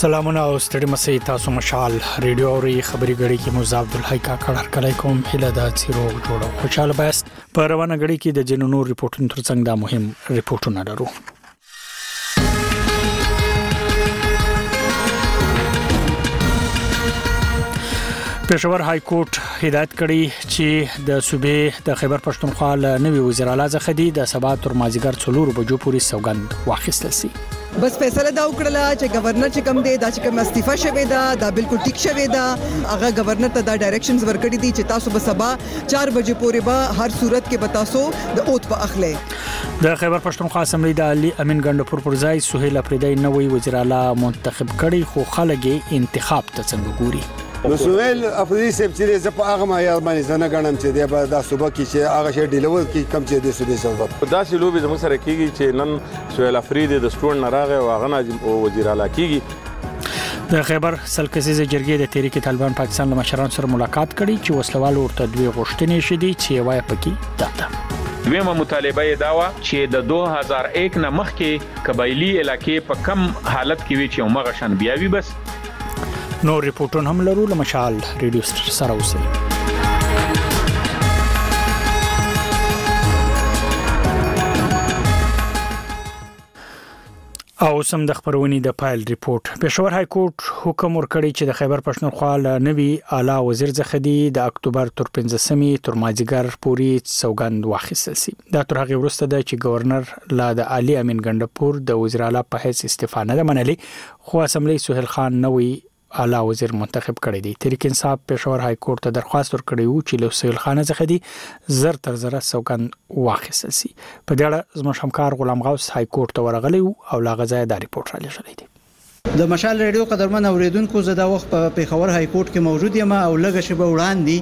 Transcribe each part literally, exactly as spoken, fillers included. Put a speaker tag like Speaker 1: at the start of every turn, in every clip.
Speaker 1: سلامونه او ستړي مسئ تاسو مشال ریډیو او خبري غړي کې مزاب عبدالحی کا کړه کله کوم هله د چیرو جوړو خوشاله بس په روانه غړي کې د جنونو ریپورتونو ترڅنګ دا مهم ریپورتونه لرو. پېښور های کورټ هدایت کړی چې د صوبې د خیبر پښتونخوا له نوي وزیر اعلی څخه د سبا تر مازیګر څلور بجو پورې سوګند واخیستل شي.
Speaker 2: بس فیصله دا وکړه چې گورنر چې کم دی دا چې کم استعفا شوی دا دا بالکل ټیک شوی دا هغه گورنر ته دا ډایریکشنز ورکړي دي چې تاسو به سبا چار بجې پورې به هر صورت کې به تاسو د اوت په اخلي.
Speaker 1: د خیبر پښتونخوا اسمبلی د علي امین ګندپور پر ځای سهیل افریدی نوې وزیر اعلی منتخب کړي خو خلک انتخاب ته څنګه ګوري.
Speaker 3: نو سهیل افریدی صاحب چې زه په هغه معیار باندې ځنه غنم چې د دا صوبه کې چې هغه شی ډیلیور کې کم چې د صوبې سبب
Speaker 4: دا چې لوبي زموږ سره کیږي چې نن سهیل افریدی د سټون نه راغی او هغه ناظم وزیر اعلی کیږي.
Speaker 1: د خیبر سلکزي جرګې د تحریک طالبان پاکستان له مشرانو سره ملاقات کړي چې وسلوال ورته دوی غوښتنې شدي چې وای پکې داته
Speaker 5: دویمه مطالبه یې دا و چې د دوه هزار یک نه مخکې قبایلی علاقې په کم حالت کې وي چې عمر شان بیاوي. بس
Speaker 1: نو ریپورتونه هم لرو له مشال ریډیو سره اوسئ. او سم د خبرونې د فایل ریپورت. پېښور های کورټ حکم ورکړی چې د خیبر پښتونخوا له نوي اعلی وزیر څخه د اکتوبر تر پنځمې تر مازیګر پورې سوګند واخیستل شي. دا تر هغه وروسته د چې گورنر لا د علي امین ګندپور د وزیر اعلی په حیث استعفا نه منلې خو اسمبلی سهیل خان نوې اعلی وزیر منتخب کړی دی. تحریک انصاف پېښور های کورټ ته درخواست ورکړی و چې له سهیل خان څخه دی زر تر زر سوګند واخیستل شي. په دې اړه زموږ همکار غلام غوث های کورټ ته ورغلی او لا غځای دا ریپورت را لېږلی دی.
Speaker 6: د مشال ریډیو قدرمن اوریدونکو زه دا وخت په پېښور های کورټ کې موجود یم او لږه شیبه وړاندې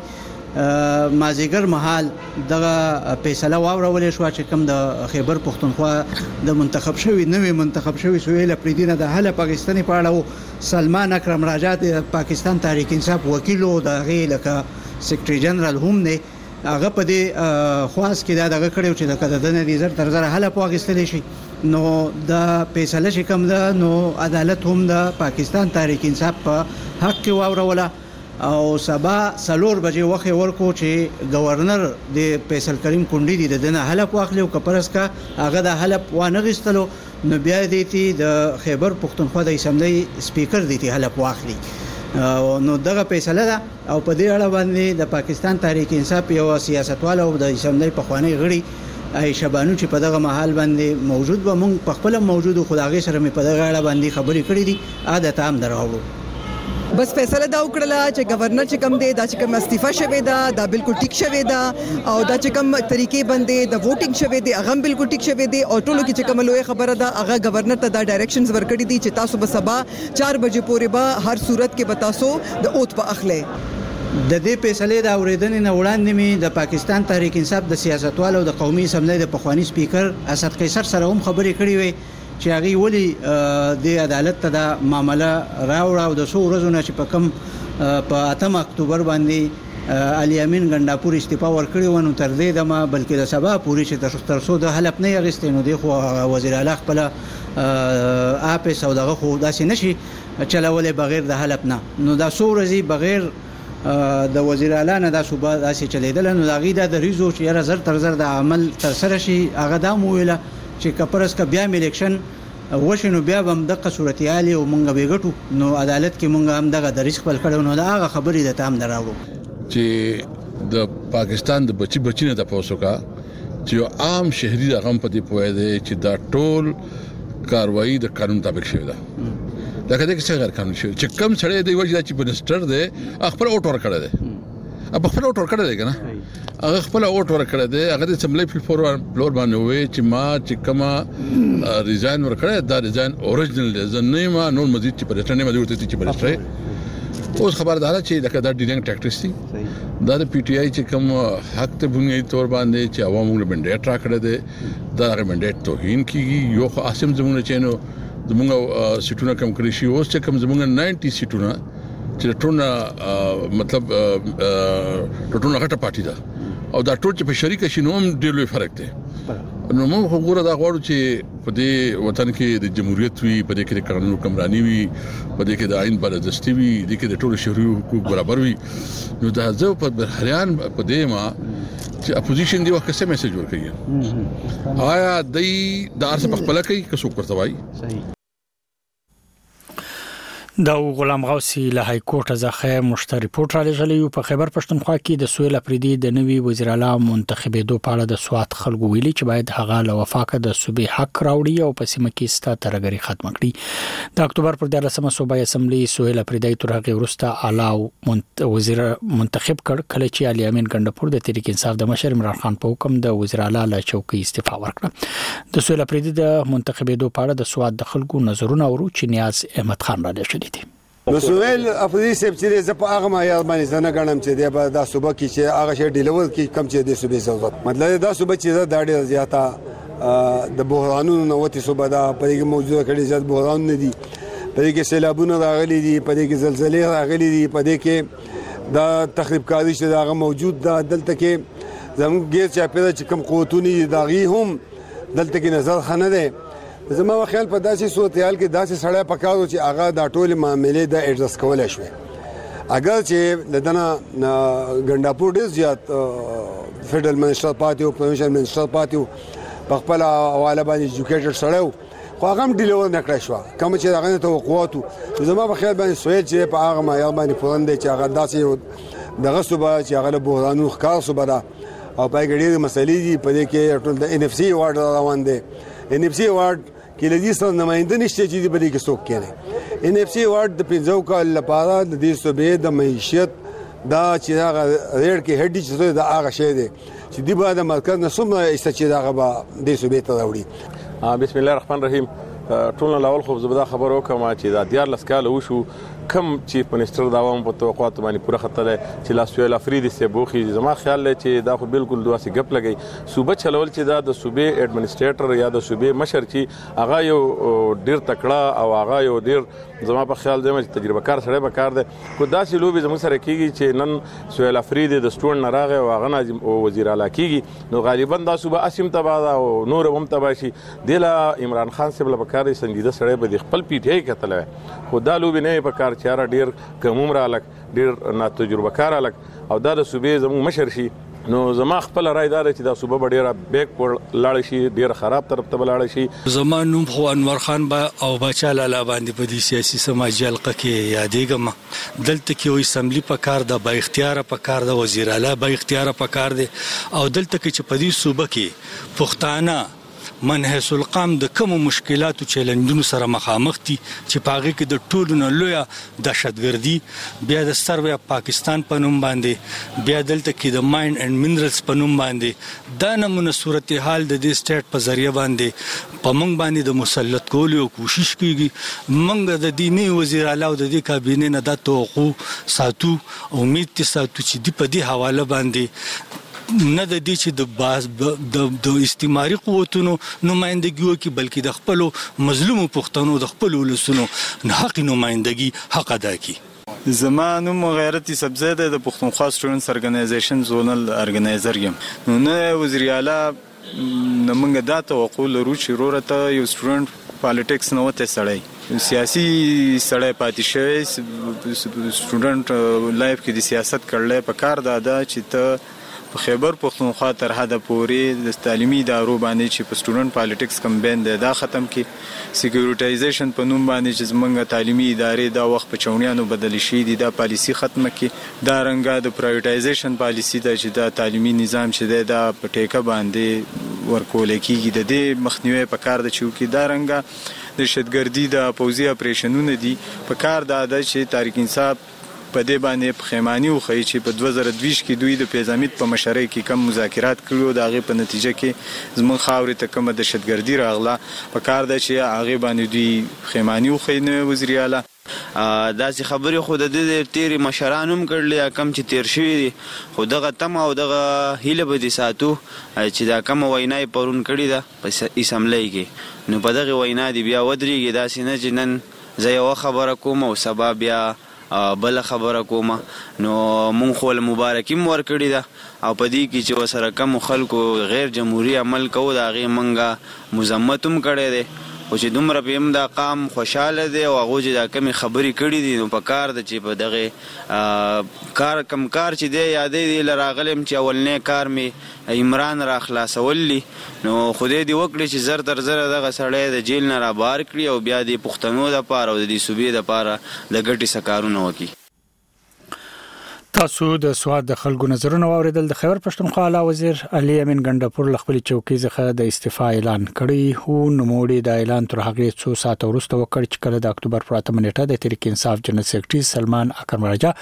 Speaker 6: مازیګر مهال دغه فیصله واورول شو چې کوم د خیبر پښتونخوا د منتخب شوی نوې منتخب شوی سهیل افریدی نه د حل پاکستاني پاړو سلمان اکرم راجات پاکستان تحریک انصاف وکیل او د غیلکه سیکریټری جنرال هم نه هغه په دې خواص کې دا دغه کړو چې د قددن دي زر تر زر حل پاکستان شي. نو د فیصله چې کوم ده نو عدالت هم د پاکستان تحریک انصاف په حق کې واوروله او سبا سلور بجې وخت ورکو چې گورنر د فیصل کریم کونډي دي د دنه حلف واخلي او کپرس کا هغه د حلف وانه غستلو نو بیا دې د خیبر پښتونخوا د اسمبلی سپیکر دي حلف واخلي نو دغه فیصله ده او په دې اړه باندې د پاکستان تحریک انصاف یو سیاستوال او د اسمبلی په خوانی غړي عائشہ بانو چې په دغه محل باندې موجود و مونږ په خپل موجود خدای سره مې په دغه اړه باندې خبرې کړې دي عادت عام دراوړو.
Speaker 2: بس فیصله دا وکړه چې گورنر چې کم دی دا چې کم استعفا شوی دا دا بالکل ټیک شوی دا او دا چې کم طریقې باندې د ووټینګ شوی دی هغه بالکل ټیک شوی دی او ټولو کې چې کوم لوی خبره ده هغه گورنر ته دا ډایریکشنز ورکړي دي چې تاسو به سبا چار بجې پورې به هر صورت کې به تاسو د اوت په اخلي.
Speaker 6: د دې فیصله د اوریدنې نه وړاندې می د پاکستان تحریک انصاف د سیاستوالو د قومي اسمبلی د پخوانی سپیکر اسد قیصر سره هم خبرې کړې وي چې هغه ولی د عدالت ته د معاملې راوړ او د څو ورځې نه چې په کم په اتم اکتوبر باندې علي امین ګندپور استعفا ورکړی و نو تر دې دمه بلکې د سبا پوری چې تر څو د حلف نه یغستې نو دی خو وزیر اعلی خپل اپ سو دغه خو داسې نشي چلولې بغیر د حلف نه نو دا څو ورځې بغیر د وزیر اعلی نه دا صوبه داسې چلیدل نو دا غي د ریزو چې یره زر تر زر د عمل تر سره شي هغه دا مویله چې کپرس کا بیا الیکشن وشنو بیا هم دغه صورتحال او مونږ به ګټو نو عدالت کې مونږ هم دغه د ریسک بل کړو نو دا هغه خبرې د تام دراوړو
Speaker 7: چې د پاکستان د بچي بچی نه د پوسوکا چې عام شهري د غم په دی پوهه دی چې دا ټول کاروایی د قانون مطابق شوی ده دا کله چې غیر قانوني شوی چې کم سړی دی وجه چې منسټر دی خپل اوټ ور کړی دی اب خپل اوټ ور کړی دی کنه هغه خپل اوټ ور کړی دی هغه د سملې فلور فلور باندې وې چې ما چې کما ریزاین ور کړی دا ریزاین اوریجنل دی زنه ما نور مزید چې پرېټنه مې ورته چې پرېټره اوس خبردار چې دا د ډیلینګ ټاکټیکس دي دا د پی ټی آی چې کوم حق ته بنیادی تور باندې چې عوامو له منډیټ را کړی دی دا هغه منډیټ توهین کیږي یو خو اسیم زمونه چینو زمونږ سیټونه کم کړی شي اوس چې کوم زمونږ نوي سیټونه چې ټونه مطلب ټونه غټه پارټي ده او دا ټول چې په شریک شي نو هم ډېر لوی فرق دی نو موږ وګوره دا غواړو چې په دې وطن کې د جمهوریت وي، په دې کې د قانون حکمرانی وي، په دې کې د آئین بالادستي وي، د دې کې د ټولو شهري حقوق برابر وي. نو دا زه په هریان په دې ما چې اپوزیشن دی وخت څه میسج ورکوي آیا د د ارث په خپل کې څه کوي وایي.
Speaker 6: صحیح.
Speaker 1: دا غلام غوثي له های کورټ څخه مشترک ریپورت را لېږلی په خیبر پښتونخوا کې د سویل افریدي د نوي وزیر اعلی منتخبېدو په اړه د سوات خلکو ویلي چې باید هغه له وفاقه د صوبې حق راوړي او په سیمه کې ستا ترګری ختم کړي. د اکتوبر پر دولسمه صوبایي اسمبلی سویل افریدي تر هغه وروسته اعلی وزیر منتخب کړ کله چې علي امین ګندپور د تحریک انصاف د مشر عمران خان په حکم د وزیر اعلی له چوکۍ استعفا ورکړه. د سویل افریدي د منتخبېدو په اړه د سوات د خلکو نظرونه ورو چې نیاز احمد خان را لېږلی.
Speaker 3: نو سویل افریدي صاحب چې زه په هغه معیار باندې ځنه غنم چې دا صوبه کې چې هغه شی ډیلور کې کم چې د صوبې ضرورت مطلب دا صوبه چې دا ډېر زیاته د بحرانونو نوتی صوبه دا پرې کې موجوده کړي زیات بحران نه دي، پرې کې سیلابونه راغلي دي، پرې کې زلزلې راغلي دي، پرې کې دا تخریب کاری چې دا موجود دا دلته کې زموږ غیر چاپیره چې کم قوتونه دا غي هم دلته کې نظر خنه ده. زما خیال په داسې صورتحال کې داسې سړی پکارو چې هغه دا ټول معاملې د ایډجسټ کولای شوی. اگر چې لدنه ګنداپور ډیر زیات فدرال منسٹر پاتې او پروینشل منسٹر پاتې په خپل حواله باندې ایجوکیټډ سړی خو هغه هم ډیلور نه کړی شو کوم چې هغه توقعاتو. زما په خیال باندې سویل چې په هغه معیار باندې پوند چې هغه داسې دغه صوبه چې هغه له بحرانونو ښکار صوبه ده او پای ګډې مسلې دي په دې کې ټول د ان اف سي وارډ روان دي. ان اف سي وارډ کې لدی سره نماینده نشته چې په دې کې څوک کېنه. ان اف سي وارډ د پنځو کال لپاره د دې صوبې د معیشت دا چې هغه ریډ کې هډی چې دا هغه شی دی چې دی به د مرکز نه څومره است چې دا به دې صوبې ته راوړي.
Speaker 4: بسم الله الرحمن الرحیم. ټول لاول خو زبدا خبر وکم چې دا دیار لسکاله وشو کم چیف منسٹر دا وام په توقعات باندې پوره خطر چې لا سویل افریدي سه بوخي. زما خیال لري چې دا خو بالکل دواسي غپ لګي صوبه چلول چې دا د صوبې ایڈمنسټریټر یا د صوبې مشر چې هغه یو ډیر تکړه او هغه یو ډیر زما په خیال دی چې تجربه کار سره به کار دی. کو داسې لوبي زموږ سره کیږي چې نن سویل افریدي د سټوډنټ نه راغی او هغه ناظم وزیر اعلی کیږي نو غالبا دا صوبه اسیم تبا او نور هم تبا شي. دله عمران خان سیب له پکاري سنجیده سره به خپل پیټه کتل خو دا لوبي نه په کار چاره ډیر کموم را لک ډیر نا تجربه کار لک او دا د صوبې زموږ مشر شي. نو زما خپل رائے دار چې دا صوبه ډیره بیک پر لاړ شي ډیره خراب طرف ته لاړ شي.
Speaker 8: زمان نوم خو انور خان با او بچا لاله باندې په دې سیاسي سماجي حلقه کې یادېږم دلته کې وې اسمبلی په کار د با اختیار په کار د وزیر اعلی با اختیار په کار دی او دلته کې چې په دې صوبه کې پښتانه منحص القام د کوم مشکلاتو چیلنجونو سره مخامخ دي چې پاغه کې د ټولو نه لوی دهشتګردي بیا د سروې پاکستان په نوم باندې بیا دلته کې د ماین اینڈ منرالز په نوم باندې دا نمونه صورتحال د دې سټیټ په ذریعہ باندې په موږ باندې د مسلط کولو کوشش کیږي. موږ د دیني وزیر اعلی او د دې کابینې نه د توقع ساتو امید ته ساتو چې د په دې حواله باندې نه د دې چې د باز د استعماري قوتونو نمائندګي وکړي بلکې د خپل مظلومو پښتنو د خپل ولسونو حق نمائندګي حق ادا کړي.
Speaker 9: زمانو غیرت سبزیده د پښتونخوا سټوډنټس ارګنایزیشن زونل ارګنایزر یم. نو نه وزیر اعلی نمنګ دا توقع لرو چې ورته یو سټوډنټ پالیټکس نه وته سړی سیاسي سړی پاتې شوی سټوډنټ لایف کې د سیاست کړلې په کار دا چې ته په خیبر پښتونخوا تر حد پورې د تعلیمي ادارو باندې چې په سټوډنټ پالیټکس کمپاین دی دا ختم کی سکیورټایزیشن په نوم باندې چې زمونږ تعلیمي ادارې دا وخت په چونیانو بدل شي دي دا پالیسی ختمه کی دا رنګه د پرایورټایزیشن پالیسی دا چې دا تعلیمي نظام چې دی دا په ټیکه باندې ورکول کیږي د دې مخنیوي په کار د چوکي دا رنګه د شتګردي د پوزي اپریشنونه دي په کار دا د چې تاریخ انصاف په دې باندې پخیمانی او خی چې په دوه زره دوه کې دوی د پیزامید په مشرۍ کې کم مذاکرات کړو دا غي په نتیجه کې زمون خاورې ته کومه د شتګردي راغله په کار د چې هغه باندې دوی پخیمانی او خی نه وزیر اعلی
Speaker 10: دا چې خبرې خو د دې تیری مشرانوم کړل کم چې تیر شوی دي خو دغه تم او دغه هیله به دي ساتو چې دا کوم وینای پرون کړی دا په اسمبلی کې نو په دغه وینا دی بیا ودرېږي دا سینه جنن زه یو خبره کوم او سبب بیا بل خبره کومه نو مونږ خو مبارکي مور کړی دا او پدې کې چې وسره کم خلکو غیر جمهوریت عمل کوو دا غي منګه مزمتم کړي دي او چې دومره په هم دا قام خوشاله دي او هغه چې دا کمی خبرې کړي دي نو په کار د چې په دغه کار کم کار چې دی یادې دی لراغلم چې اولنې کار می عمران را خلاصولي نو خدای دې وکړي چې زر تر زر دغه سړی د جیل نه را بار کړي او بیا دې پښتنو د پاره او د صوبې د پاره د ګټي سکارونه وکړي.
Speaker 1: تاسو د سواد د خلکو نظرونه واوریدل. د خیبر پښتونخوا اعلی وزیر علي امین ګندپور خپل چوکۍ څخه د استعفا اعلان کړی هو نوموړي د اعلان تر هغه څو ساعت وروسته وکړ چې کله د اکتوبر پر اتمه نیټه د تحریک انصاف جنرال سیکریټري سلمان اکرم راجا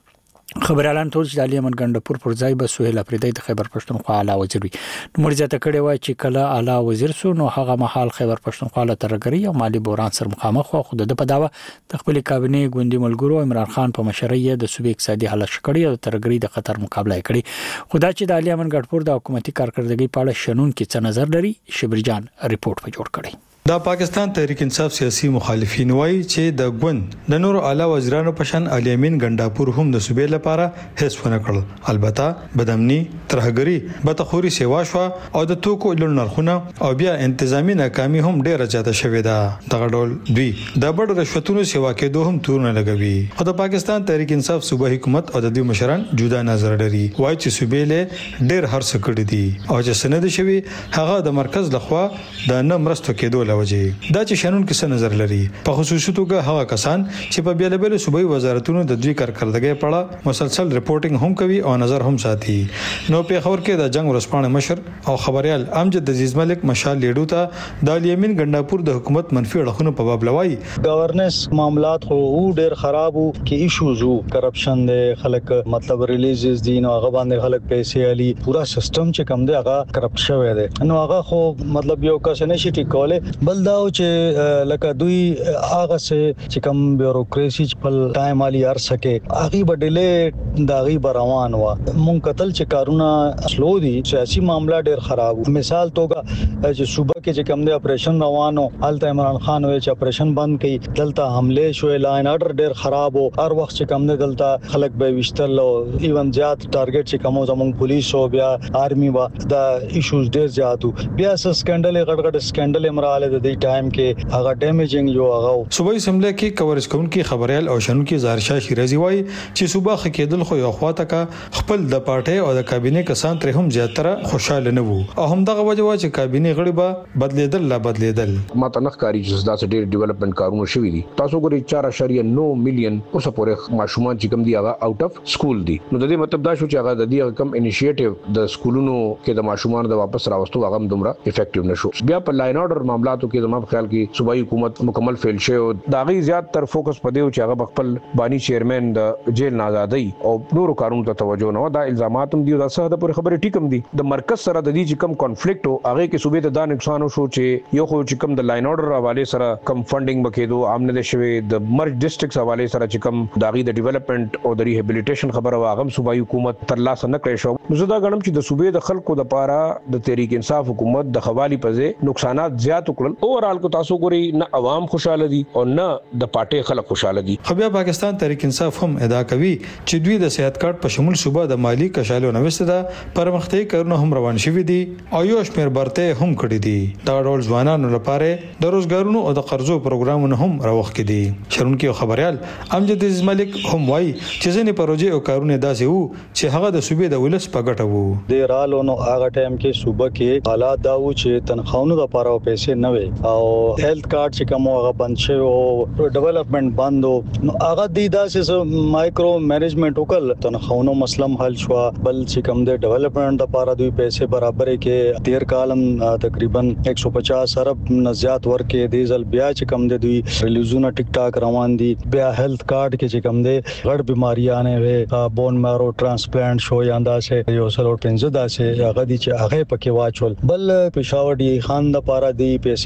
Speaker 1: خبر اعلان تور چې علي امین ګندپور پر ځای به سهیل افریدی د خیبر پښتونخوا اعلی وزیر وي. نو مرزه ته کړي وای چې کله اعلی وزیر سو نو هغه مهال خیبر پښتونخوا له ترګری او مالی بوران سره مخامخ خو خود د پداوه د خپل کابینه ګوندی ملګرو عمران خان په مشرۍ د صوبې اقتصادي حالت شکړی او ترګری د خطر مقابله کړي. خدا چې د علي امین ګندپور د حکومتي کارکړدګۍ په اړه شنون کې څه نظر لري شبرجان ریپورت په جوړ کړی.
Speaker 11: دا پاکستان تحریک انصاف سیاسي مخالفین وایي چې د ګوند د نورو اعلی وزیرانو په شان علي امین ګندپور هم د صوبې لپاره هیڅ ونه کړل. البته بدامني ترهګری بتخوري سیوا شو او د توکو لړ نرخونه او بیا انتظامی ناکامي هم ډیره زیاته شوې ده. دغه ډول دوی د بډ رشوتونو سیوا کېدو هم تورونه لګوي. خو د پاکستان تحریک انصاف صوبه حکومت او د دوی مشران جدا نظر لري. وایي چې صوبې له ډیر هر څه کړی دي او چې سند شوی هغه د مرکز لخوا د نه مرستو کېدو وجه دا چې شانون کې څه نظر لري. په خصوصي توګه هغه کسان چې په بیلابل صوبایي وزارتونو د دوی کارکړدګۍ په اړه مسلسل ریپورتینګ هم کوي او نظر هم ساتي. نو په خبر کې د جنگ ورسپانه مشر او خبريال امجد عزیز ملک مشال لیډو ته د علي امین ګندپور د حکومت منفي اړخونو په باب لوي.
Speaker 12: گورننس معاملات خو ډېر خراب وو کې ایشوز وو کرپشن دی خلک مطلب ریلیزز دي نو هغه باندې خلک پیسې علي پورا سیستم چې کم دی هغه کرپټ شوی دی نو هغه خو مطلب یو کس نه شي ټیکوله بل دا چې لکه دوی هغه چې کوم بیوروکراسي په ټایم علي ار سکے هغه بدله دا غي روان و مونږ قتل چې کارونه سلو دي سیاسي معاملہ ډېر خراب. مثال توګه چې صوبه کې چې کوم دی اپریشن روانو الته عمران خان وی چې اپریشن بند کړي دلته حمله شوې لاین اډر ډېر خراب او هر وخت چې کوم دی دلته خلک به وشتل او ایون زیات ټارګټ چې کوم زموږ پولیس او بیا آرمي وا دا ایشوز ډېر زیاتو بیا سکندل غټ غټ سکندل امراله د دې ټایم کې هغه ډیمیجینګ یو هغه
Speaker 11: صوبایي اسمبلی کې کوریج کوونکی خبريال او شنو کې زارشاه شیرازي وایي چې صوبه خکېدل خو یو خواته کا خپل د پارټي او د کابینه کسان تر هم زیاتره خوشاله نه وو او هم دغه وجه وا چې کابینه غړي به بدلیدل لا بدلیدل.
Speaker 13: ماته نخکاری چې داسې ډېر ډیولپمنٹ کارونه شوي دي. تاسو ګورئ چار اشاریه نو میلیون اوسه پورې ماشومان چې کوم دی هغه آوټ اف سکول دي. نو د دې مطلب دا شو چې هغه د دې کم انیشیټیو د سکولونو کې د ماشومان د واپس راوستو هغه دومره افیکټیو نشو. بیا په لاین اورډر معاملاتو کې زموږ خیال کې صوبایي حکومت مکمل فیل شوی دا غي زیات تر فوکس پدې چې هغه خپل بانی چیرمن د جیل نه آزادۍ او نورو کارونو ته توجه نه دا الزامات هم دي دا څه د پر خبره ټیکم دي. د مرکز سره د دې چې کم کانفلیکټ او هغه کې صوبې ته دا نقصان شو چې یو خو چې کم د لاین اورډر حواله سره کم فندینګ بکېدو عامه د شوی د مرج ډیسټریکټس حواله سره چې کم داغي د ډیولپمنٹ او د ریهابلیټیشن خبره واغم صوبایي حکومت تر لاس نه کړی شو. زه دا غنم چې د صوبې د خلکو د پاره د تحریک انصاف حکومت د حوالی پځه نقصانات زیات وکړل. اوورال کو تاسو ګوري نه عوام خوشاله دي او نه د پارټي خلک خوشاله دي.
Speaker 11: خو بیا پاکستان تحریک انصاف هم ادعا کوي چې دوی د صحت کارت په شمول صوبه د مالی کشالو نوښت ده پرمختګ کارونه هم روان شوي دي او یو شمېر برته هم کړی دي. دا ډول ځوانانو لپاره د روزګارونو او د قرضو پروګرامونه هم راوخ کړي. شرونکي خبريال امجد عزیز ملک هم وایي چې ځینې پروژې او کارونه داسې وو چې هغه د صوبې د ولس په ګټه وو.
Speaker 12: د رالو نو هغه ټایم کې صوبه کې حالات دا و چې تنخواونو لپاره پیسې نه وي او هیلث کارت چې کوم هغه بند شوی او ډیولپمنٹ بند نو هغه د داسې مایکرو مینجمنت وکړ تنخواونو مسلم حل شو. بل چې کوم د ډیولپمنٹ لپاره دوی پیسې برابرې کې تیر کالم تقریبا ایک سو پچاس ارب نه زیات ورکې دی ځل بیا چې کوم د دوی ریلیزونه ټیک ټاک روان دي. بیا هیلث کارت کې چې کوم د غړ بیماریاں نه وي بون مارو ترانسپلانټ شو یا انداسه یو سلو پنځه داسې هغه دي چې هغه پکې واچول. بل پېښور دی خان د پاره دی پیسې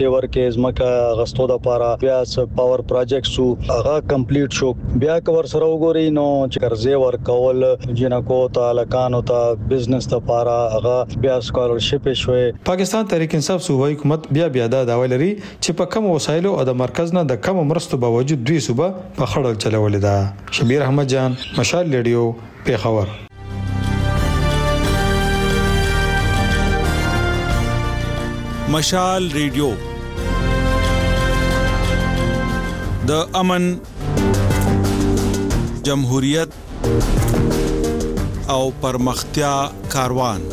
Speaker 12: پیسې ورکې زمکه غستو د لپاره بیا س پاور پروجیکټ سو هغه کمپلیټ شو بیا کور سره وګوري نو چې قرضې ورکول جنکو ته لکانو ته بزنس ته لپاره هغه بیا سکالرشپ شوي.
Speaker 11: پاکستان تحریک انصاف صوبایي حکومت بیا بیا دا داوی لري چې په کم وسایلو او د مرکز نه د کم مرستو باوجود دوی صوبه په خړل چلولې ده. شبیر احمد جان، مشال ریډیو، پیښور.
Speaker 14: مشال ریډیو د امن، جمهوریت او پرمختیا کاروان.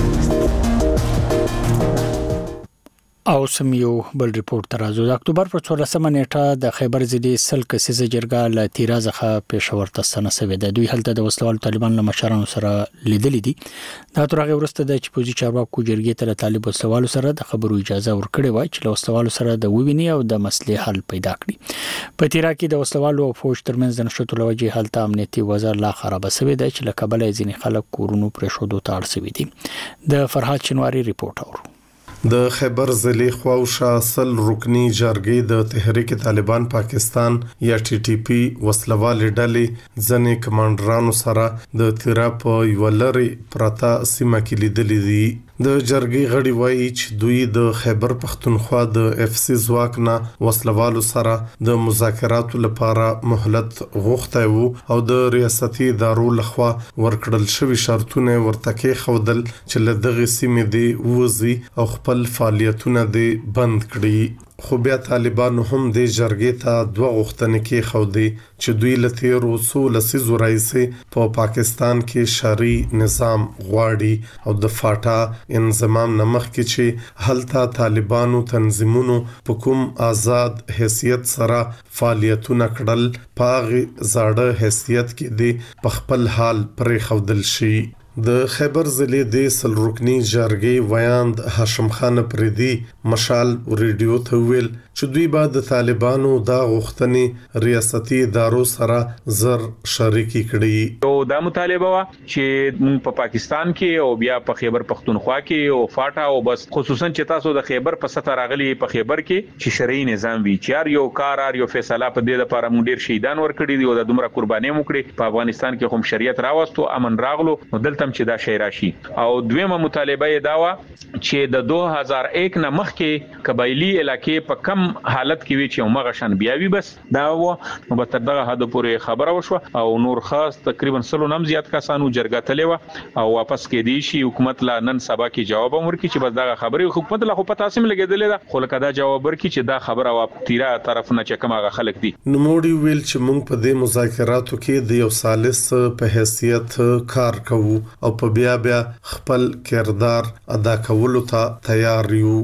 Speaker 1: او سم یو بل ریپورت ترازو د اکتوبر پر څوارلسمه نیټه د خیبر ضلع سل کسیزه جرګه له تیرازخه پېښور ته ستنه د دوی هلته د وسلوال طالبان له مشرانو سره لیدلې دي. دا تر هغه وروسته د چپوزي چارواکو جرګې ته طالب وسلوال سره د خبرو اجازه ورکړې وای چې له وسلوال سره د وویني او د مسلې حل پیدا کړي. په تیرا کې د وسلوال او فوج ترمنځ د نشټو لوجه هلته امنیتي وضع لا خراب شوې ده چې له کابل ځینې خلک کورونو پرې شودو ته اړ شوي دي. د فرحات شنواری ریپورت اورو.
Speaker 15: د خیبر ضلع خواوشا سل رکنی جرګې د تحریک طالبان پاکستان یا ټي ټي پی وسلوال ډلې ځنې کمانډرانو سره د تیرا په یو لري پرتا سیمه کې لیدلې دي. د جرګې غړي وایي چې دوی د خیبر پختونخوا د اف سی ځواک نه وسلوالو سره د مذاکراتو لپاره مهلت غوښته وو او د ریاستي ادارو لخوا ورکړل شوی شرطونه ورته کې خودل چې له دغه سیمې دی وځي او خپل فعالیتونه دی بند کړي. خو بیا طالبانو هم د جرګې ته دوه غوښتنې کې خودي چې دوی لته روسو لسیزو راځي په پاکستان کې شرعي نظام غواړي او د فاټا انضمام نمخ کې چې هلته طالبانو تنظیمونو په کوم آزاد حیثیت سره فعالیتونه کړل پاغ زاړه حیثیت کې دی په خپل حال پرې خودل شي. د خیبر ضلع د سل رکنی جرګې ویاند هاشم خان پردي مشال ریډیو ته ویل چې دوی بعد د طالبانو دا غوښتنې ریاستي ادارو سره زر شریکي کړي.
Speaker 5: او دا مطالبه وا چې موږ په پاکستان کې او بیا په خیبر پختونخوا کې او فاټا او بس خصوصا چې تاسو د خیبر په سطح راغلي په خیبر کې چې شرعي نظام وی چې یو کار یو فیصله په دې لپاره موږ ډیر شهیدان ورکړي دي او د دومره قرباني مو کړې په افغانستان کې هم شریعت راوستو امن راغلو نو دلته چې دا شی راشي. او دویمه مطالبه یې دا و چې د دوه هزار یک نه مخکې قبایلی علاقې په کم حالت کې وی چې مغه شان بیاوی بس دا و نو به تر دغه حد پورې خبره وشو او نور خاص تقریبا سلو نم زیات کسانو جرګه تلې و او واپس کې دی شي حکومت لا نن سبا کې جواب ورکړي چې بس دغه خبره حکومت لا خو پتا سم لګیدلې ده خو لکه دا جواب ورکړي چې دا خبره وا تیرا طرف نه چې کومه خلک دي.
Speaker 15: نوموړي ویل چې موږ په دې مذاکراتو کې د یو ثالث په حیثیت کار کوو او په بیا بیا خپل کردار ادا کولو ته تیار یو.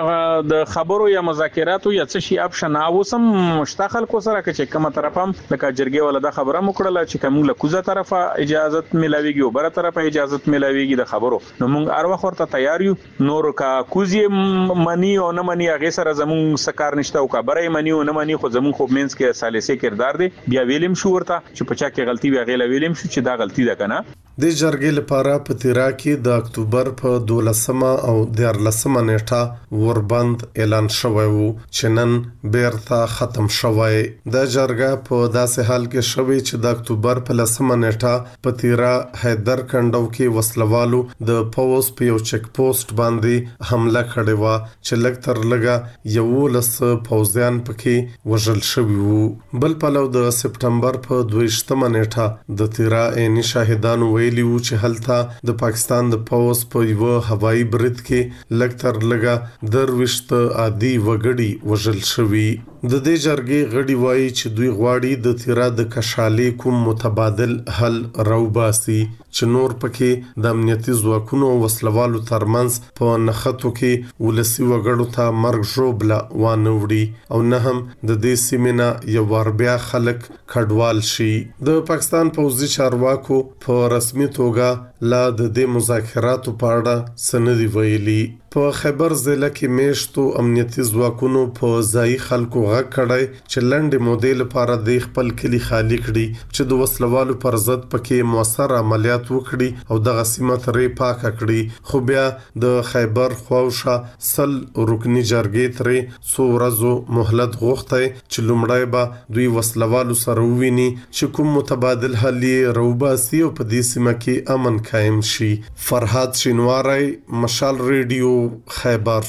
Speaker 5: د خبرو یا مذاکراتو یا څه شي اپشن اوسم مشتخل کو سره چې کومه طرفم لکه جرګې ولا د خبره مکړه چې کوم له کوزه طرفه اجازه ملاويږي او بره طرفه اجازه ملاويږي د خبرو نو موږ ار وخت ورته تیار یو. نور کا کوزي منی او نه منی هغه سره زمون سکار نشته او کا بره منی او نه منی خو زمون خو مینس کې سالسه کردار دی بیا ویلم شو ورته چې پچا کې غلطي وی غیله ویلم شو چې دا غلطي ده کنه.
Speaker 15: د جرګې لپاره په تیرا کې د اکتوبر په دولسمه او دیارلسمه نیټه وربند اعلان شوی وو چې نن بیرته ختم شوی. د جرګه په داسې حال کې شوی چې د اکتوبر په لسمه نیټه په تیرا حیدر کندو کې وسلوالو د پوز په یو چک پوسټ باندې حمله کړې و چې لږ تر لږه یو لس پوزیان پکې وژل شوی وو. بل پلو د سپټمبر په دویشتمه نیټه د تیرا عیني شاهدانو ویلی وو چې هلته د پاکستان د پوز په یو هوایي برید کې لږ تر لږه درويشت عادي وګړي وژل شوی. د دې جرګې غړي وایي چې دوی غواړي د تیرا د کشالې کوم متبادل حل راوباسي چې نور پکې د امنیتي ځواکونو وسلوالو ترمنځ په نخښتو کې ولسی وګړو ته مرګ ژوبله وانه وړي او نه هم د دې سیمه یو ور بیا خلک کډوال شي. د پاکستان پوځي چارواکو په رسمي توګه لا د دې مذاکراتو په اړه سندې ویلي. په خیبر ضلع کې میشتو امنیتي ځواکونو په ځای خلکو غږ کړی چې لنډې مودې لپاره د خپل کلی خالی کړي چې د وسلوالو پر ضد پکې موثر عملیات وکړي او دغه سیمه ترې پاکه کړي. خو بیا د خیبر خواوشا سل رکنی جرګې ترې څو ورځو مهلت غوښتی چې لومړی به دوی وسلوالو سره وویني چې کوم متبادل حل یې راوباسي او په دې سیمه کې امن قائم شي. فرهاد شینواری، مشال ریډیو، خیبر.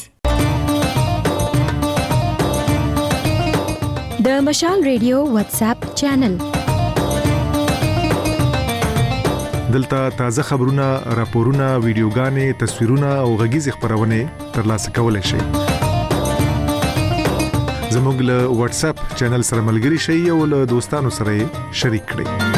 Speaker 16: د مشال ریډیو واتس اپ چینل
Speaker 17: دلته تازه خبرونه، راپورونه، ویډیوګانې، تصویرونه او غږیز خبرونه ترلاسه کولای شئ. زموږ له واتس اپ چینل سره ملګري شئ او له دوستانو سره شریک کړئ.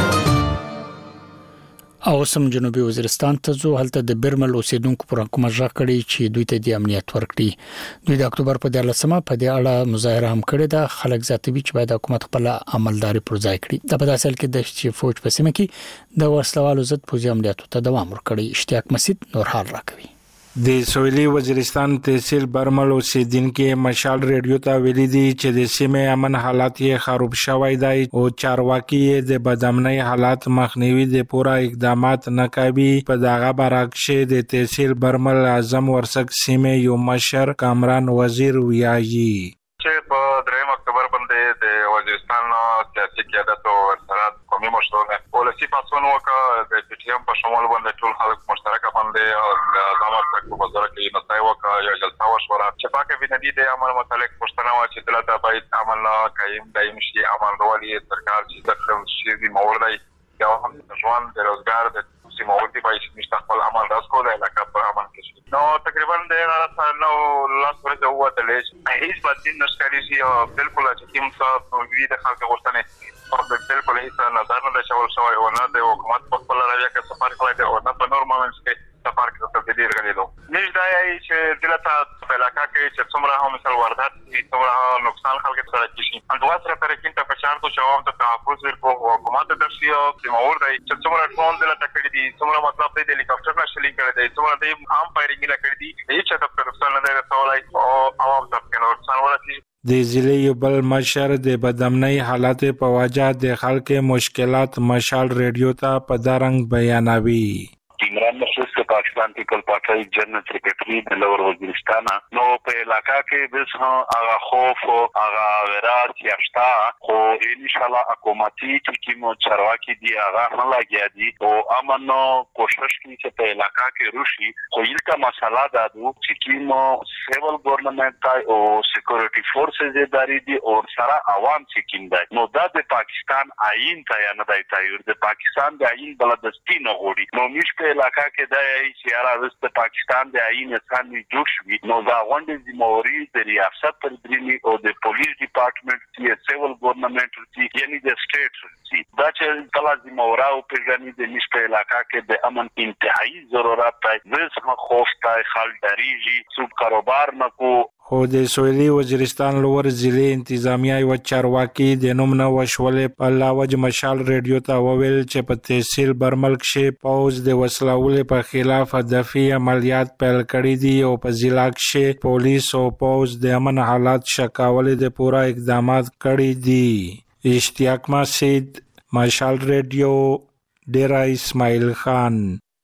Speaker 1: او سم جنوبي وزیرستان ته ځو، هلته د برمل اوسیدونکو پر حکومت ژغ کړي چې دوی ته د امنیت ورکړي. دوی د اکتوبر په دیارلسمه په دې اړه مظاهره هم کړې ده. خلک زیاتوي چې باید حکومت خپل عملداري پر ځای کړي. د په داسې حال کې د چې فوج په سیمه کې د وسلوالو ضد پوځي عملیاتو ته دوام ورکړي. اشتیاق مسعود نور حال راکوي.
Speaker 18: د سویلي وزیرستان تحصیل برمل اوسیدونکو مشال ریډیو ته ویلي دي چې د سیمې امن حالات یې خراب شوی دی او چارواکي د بدامنۍ حالات مخنیوي د پوره اقدامات ناکامي. په دغه برعکس د تحصیل برمل اعظم ورسک سیمې یو مشر کامران وزیر ویایي
Speaker 19: چې په دریم اکتوبر باندې د وزیرستان سیاسي قیادت او سرحد قومي مشرانو پالیسي پاسون وکړه. د پی ټی ایم په شمول باندې ټول خلک مشترک باندې او د اعظم ورسک په وزارت کې نصای وکړه. یو جلسه وشوه چې پاکه بنادي د عمل متعلق پښتنه وا چې دلته باید عمل قائم دایم شي. عمل ډولي سرکار چې د شي مورد دی یا هم ځوان د روزګار د سیموتي باید مستقبل عمل راس کولای لکه په عمل کې. نو تقریبا د راځه نو لاس ورته وته لې هیڅ بدین نشکري شي او بالکل چې کوم څه ویډیو د خلکو غوښتنه او بالکل هیڅ نظر نه شول شوی او نه د حکومت په خپل راویا کې سفر کړی او نه په نور مومنټس کې سفر کې تبدیلی راغلیدو. نش دا یی چې دلته په علاقې کې چې څومره هم مثال واردات دي څومره نقصان خلک سره کیږي. اندوا سره پر کې ته فشار تو جواب ته تحفظ ورکو حکومت د تشریح او مور دی چې څومره ټول دلته کړی دي څومره مطلب دی د هلیکاپټر نشلي کړی دی څومره د عام فایرینګ نه کړی دي هیڅ څه په نقصان نه رسولای او عوام ته په نقصان ورسي.
Speaker 18: د ضلع یو بل مشر د بدامنۍ حالات په وجه د خلکو مشکلات مشال ریډیو ته په دارنګ بیانوي.
Speaker 20: عمران مسعود د پاکستان پیپل پارټي جنرال سیکریټري د لور وزیرستان نو په علاقہ کې د هغه خوف او هغه ورات یاشتا خو ان شاء الله حکومتي چې مو چرواکي دی هغه نه لګیا دي او امنو کوشش کوي چې په علاقہ کې روشي. خو یلته مسله دا ده چې مو سیول ګورنمنت او سکیورټي فورسز اداري دي او سره عوام چې کیم دی نو دا د پاکستان آئین ته نه دی تایید د پاکستان د آئین بلدستی نه غوړي. نو مش په علاقہ کې دا یې چې را د پاکستان د آئین اساسي جوړ شوی نو دا غونډې د موري د ریاست پر درنی او د پولیس ډپارټمنټ چې سیول ګورنمنت چې یعنی د سټیټ چې دا چې کله د مورا او پیژنې د نشته علاقہ کې د امن انتهایی ضرورت دی. زه خوف تای خالداریږي څوک کاروبار نکو.
Speaker 18: خو د سویلي وزیرستان لور ضلع انتظامیه او چارواکي د نوم نه وشولې په لاوج مشال ریډیو ته وویل چې په تحصیل برمل کې پوز د وسلوالو په خلاف دفاعي عملیات پیل کړي دي او په ضلع کې پولیس او پوز د امن حالات شکاولې د پورا اقدامات کړي دي. اشتیاق مسعود، مشال ریډیو، ډیرا اسماعیل خان.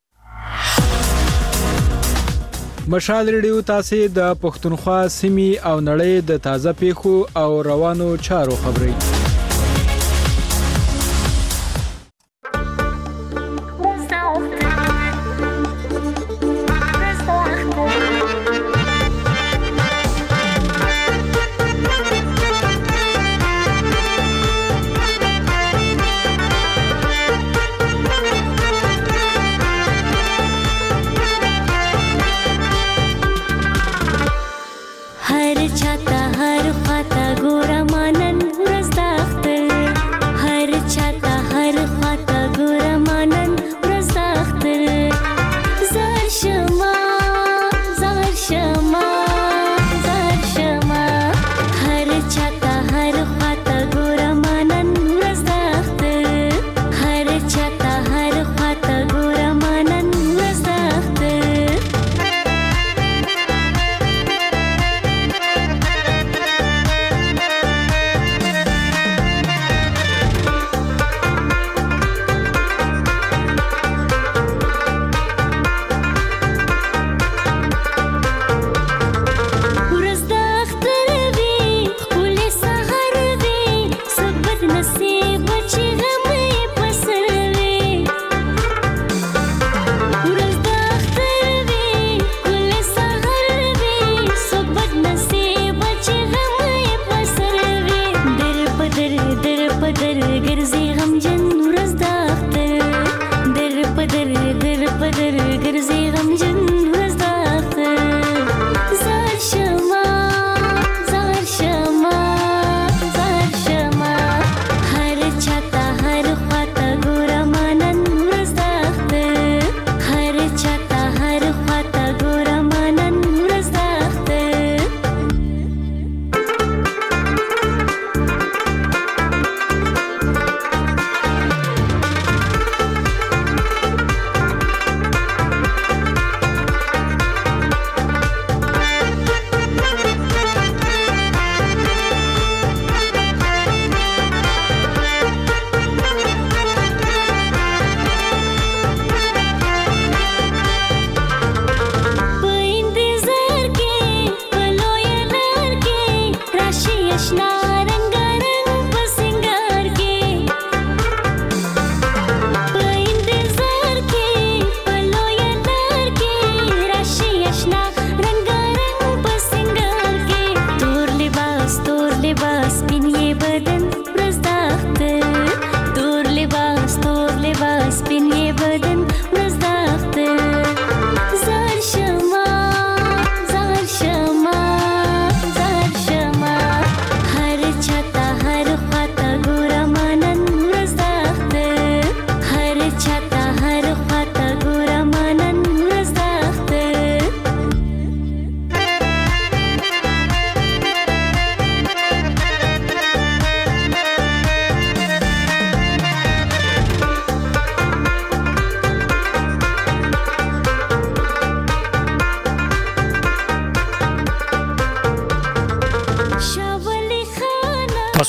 Speaker 21: مشال ریډیو تاسو د پښتونخوا سیمې او نړۍ د تازه پیښو او روانو چارو خبري
Speaker 22: हर छाता हर खाता गोरा मानन रस्ता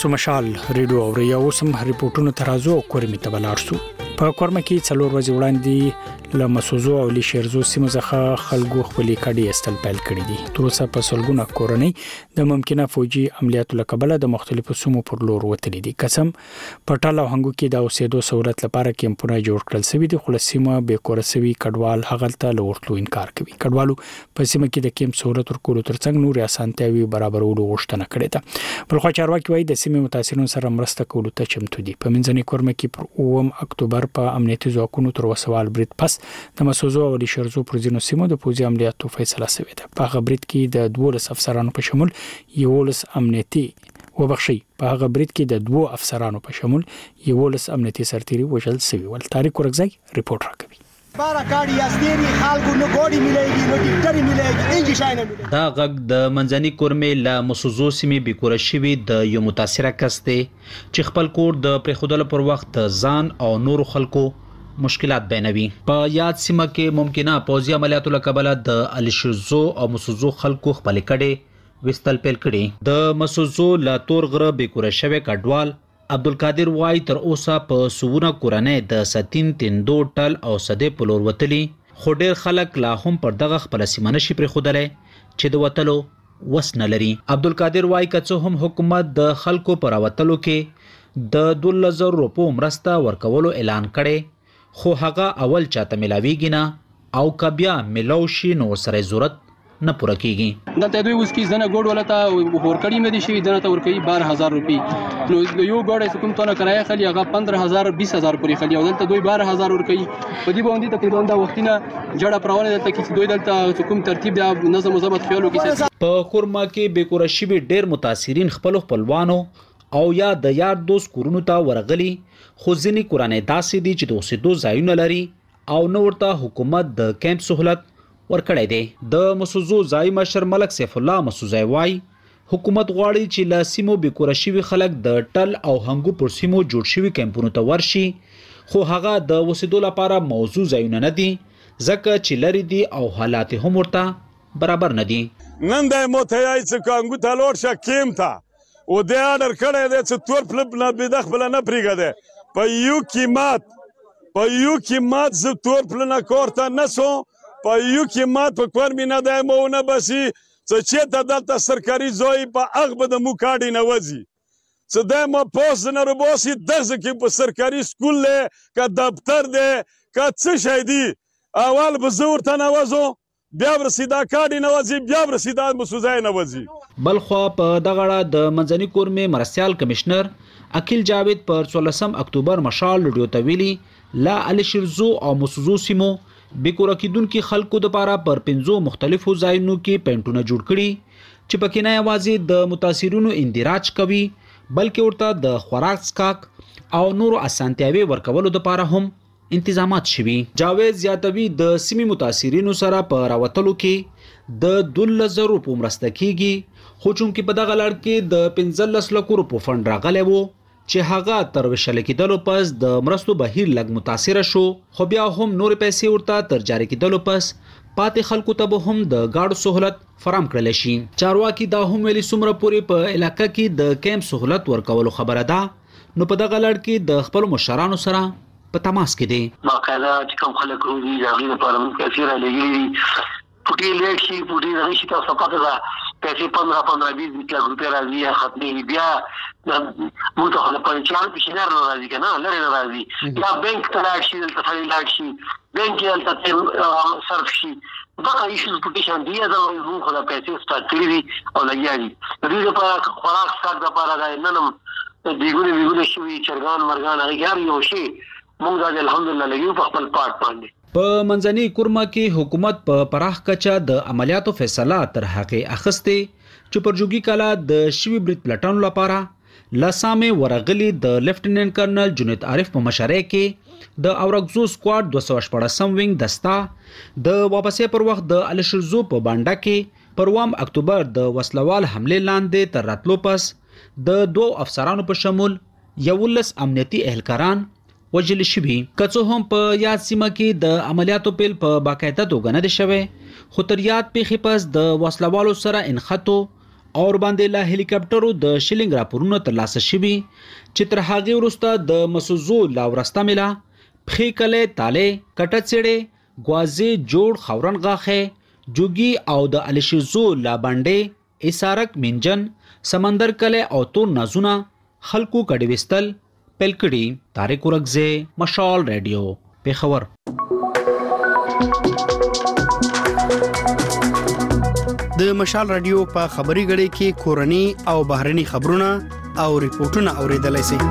Speaker 1: تاسو مشال ریډیو او یا اوسم ریپورتونو ترازو او کورمی تبلارسو په کورمه کې څلور ورځې وړاندې ل مسوزو او ل شیرزو سیمه ځخه خلکو خپل کډي استل پیل کړی دي تر اوسه په سلګونه کورنۍ د ممکنه فوجي عملیاتو لکبله د مختلفو سیمو پر لور وتلي دي قسم پټاله هنګو کې د اوسېدو سہولت لپاره کیمپونه جوړ کړل سوي دي خو سیمه به کورسوي کډوال هغلته لورتلو انکار کوي کډوالو په سیمه کې د کیمپ سہولت ورکولو ترڅنګ نور اسانتیاوي برابرولو غوښتنه کړې ده بل خو چارواکي وایي د سیمه متاثرونو سره مرسته کولو ته چمتو دي په منځنۍ کورمه کې پر اوم اکتوبر په امنیتي ځواکونو تر وسوال برید پس د مسوزو او شرزو پر ځینو سیمو د پوځي عملیاتو فیصله شوې ده په هغه برید کې د دوه افسرانو په شمول یولس امنیتي وبخشي په هغه برید کې د دوه افسرانو په شمول یولس امنیتي سرتیري وژل شوي ول تاریخ ورغځي ریپورت راکوي
Speaker 2: بارا کاډي استيري خالکو نو ګوډي مليږي نو ټیکټري مليږي انجی شاینه
Speaker 22: دا غږ د منځني کورمې لا مسوزو سیمې بیکور شوی د یو متاثره کس دی چې خپل کور د پرخودل پر وخت ځان او نور خلکو مشکلات بینوي په یاد سیمه کې ممکنه پوځي عملیاتو لکبله د الشزو او مسوزو خلکو خپل کډي وستل پیل کړي د مسوزو لا تور غره بیکور شوی کډوال عبدالقادر وای تر اوسه په سوونه کورنۍ د ستین تندو ټل او صدې پلور وتلی خو ډیر خلک لا هم پر دغه خپل سیمه نشي پرې خودلې چې د وتلو وس نه لري عبدالقادر وای کڅو هم حکومت د خلکو پر وتلو کې د دوه زره روپو مرسته ورکولو اعلان کړي خو هغه اول چاته ملاویږي نه او کبیا ملوشي نو سره ضرورت نه پوره کیږي
Speaker 23: دلته دوی اوس کې زنه ګوډ ولته ورکړی مې دي شي دنه ته ورکړي بارہ هزار روپی نو یو ګوډه کوم ته کرایه خلی هغه پندرہ هزار بیس هزار پورې خلی او دلته دوی بارہ هزار ورکړي په دې باندې تقریبا دا وختینه جړه پرونه دلته کې دوی دلته کوم ترتیب د نظم او ضبط خیالو کې
Speaker 22: په کورما کې بیکور شوی ډیر متاثرین خپل خپلوانو او یا د یار دوست کورونو ته ورغلي خو ځینې کورانه داسې دي چې د اوسېدو ځایونه لري او نو ورته حکومت د کیمپ سہولت ورکړی دی د مسوزو ځای مشر ملک سیف الله مسوزای وای حکومت غواړي چې لا سیمو بیکور شوی خلک د ټل او هنګو پر سیمو جوړ شوی کیمپونو ته ورشي خو هغه د اوسېدو لپاره موضوع ځایونه نه دي ځکه چې لري دي او حالات هم ورته برابر نه دي
Speaker 24: نن د موتیای څخه هنګو ته لور شه کیمتا او د اډر کړه د څ تور پلپ نه بيدخ بل نه پریګه په یو قیمت په یو قیمت ز تور پل نه کوړه نسو په یو قیمت په کور مینه د مونه بسی څه چې ته دلته سرکاري زوی په اغه د مو کاډي نه وځي څه د مو پوس نه ربوسي دغه کې په سرکاري سکول له کا دفتر ده کا څه شي دي اول به زور ته نه وځو بیا ورسیدا کاډي نه وځي بیا ورسیدا مسوزای نه وځي
Speaker 22: بلخو په دغړه د منځني کورمې مرستيال کمشنر اکیل جاوید پر څوارلسم اکتوبر مشال ریډیو ته ویلي لا الشرزو او مسوزو سیمو بیکور کیدونکو خلکو د پاره پر پنځو مختلفو ځایونو کې پینټونه جوړ کړي چې پکې نه یوازې د متاثرونو اندراج کوي بلکې ورته د خوراک سکاک او نورو اسانتیاوي ورکولو د پاره هم انتظامات شوي جاوید زیاتوي د سیمې متاثرینو سره په راوتلو کې د دوه زره روپو مرسته کیږي خو چونکې په دغه لړ کې د پنځلس لکو روپو فند راغلی وو چې هغه تر وشل کېدلو پس د مرستو بهیر لګ متاثر شو خو بیا هم نور پیسې ورته تر جاری کېدلو پس پاتې خلکو ته به هم د گاډو سہولت فراهم کړل شي چارواکي دا هم ویلي څومره پورې په علاقې کې د کیمپ سہولت ورکولو خبره ده نو په دغه لړ کې د خپل مشرانو سره په تماس کې دي
Speaker 25: باقاعده چې کوم خلک روزي ځاګي په اړه موږ کثیر لګي پټي لیک شي پټي راشي تاسو پته ده پیسې پندرہ پندرہ بیس لک روپیا راځي ختمي بیا موږ ته په چان په شنر راځي کنه لری راځي یا بانک ته لاړ شي دلته فعال لاړ شي بانک یې تل صرف شي دا ایشوز پټي شان دی دا موږ خو دا پیسې سٹارټ کړی دي او لګیا دي د دې لپاره خوراک ساتل لپاره دا ننم دیګونه دیګونه شوی چرګان مرغان هغه یو شي موږ دا الحمدلله لګیو په خپل پارت باندې
Speaker 22: په منځني کورما کې حکومت په پراخ کچا د عملیاتو فیصله تر هغه اخسته چې پر جوګي کلا د شوی برید پلټن لپاره لاسامه ورغلی د لیفټیننټ کرنل جنید عارف په مشرۍ کې د اورګزو سکواډ دوه سوه شپږ سم وینګ دستا د واپسې پر وخت د الشرزو په بانډا کې پروام اکتوبر د وسلوال حمله لاندې تر راتلو پس د دوه افسرانو په شمول یولس امنیتي اهلکاران وجل شوی کڅو هم په یاد سیمه کې د عملیاتو پیل په باقاعده توګه نه دي شوی خو تر یاد پیښې پس د وسلوالو سره انخطو اور باندې له هلیکاپټرو د شلینګ راپورونه ترلاسه شوي چې تر هغه وروسته د مسوزو لا ورسته ملا پخې کله تاله کټه چړې غوازي جوړ خورن غاخه جوګي او د الشزو لا باندې اسارک منجن سمندر کله او تو نازونه خلکو کډی وستل پلکړي طارق ورغزه مشال رادیو پیښور.
Speaker 3: د مشال رادیو په خبري غړي کې کورني او بهرني خبرونه او ریپورتونه اوریدلای شئ.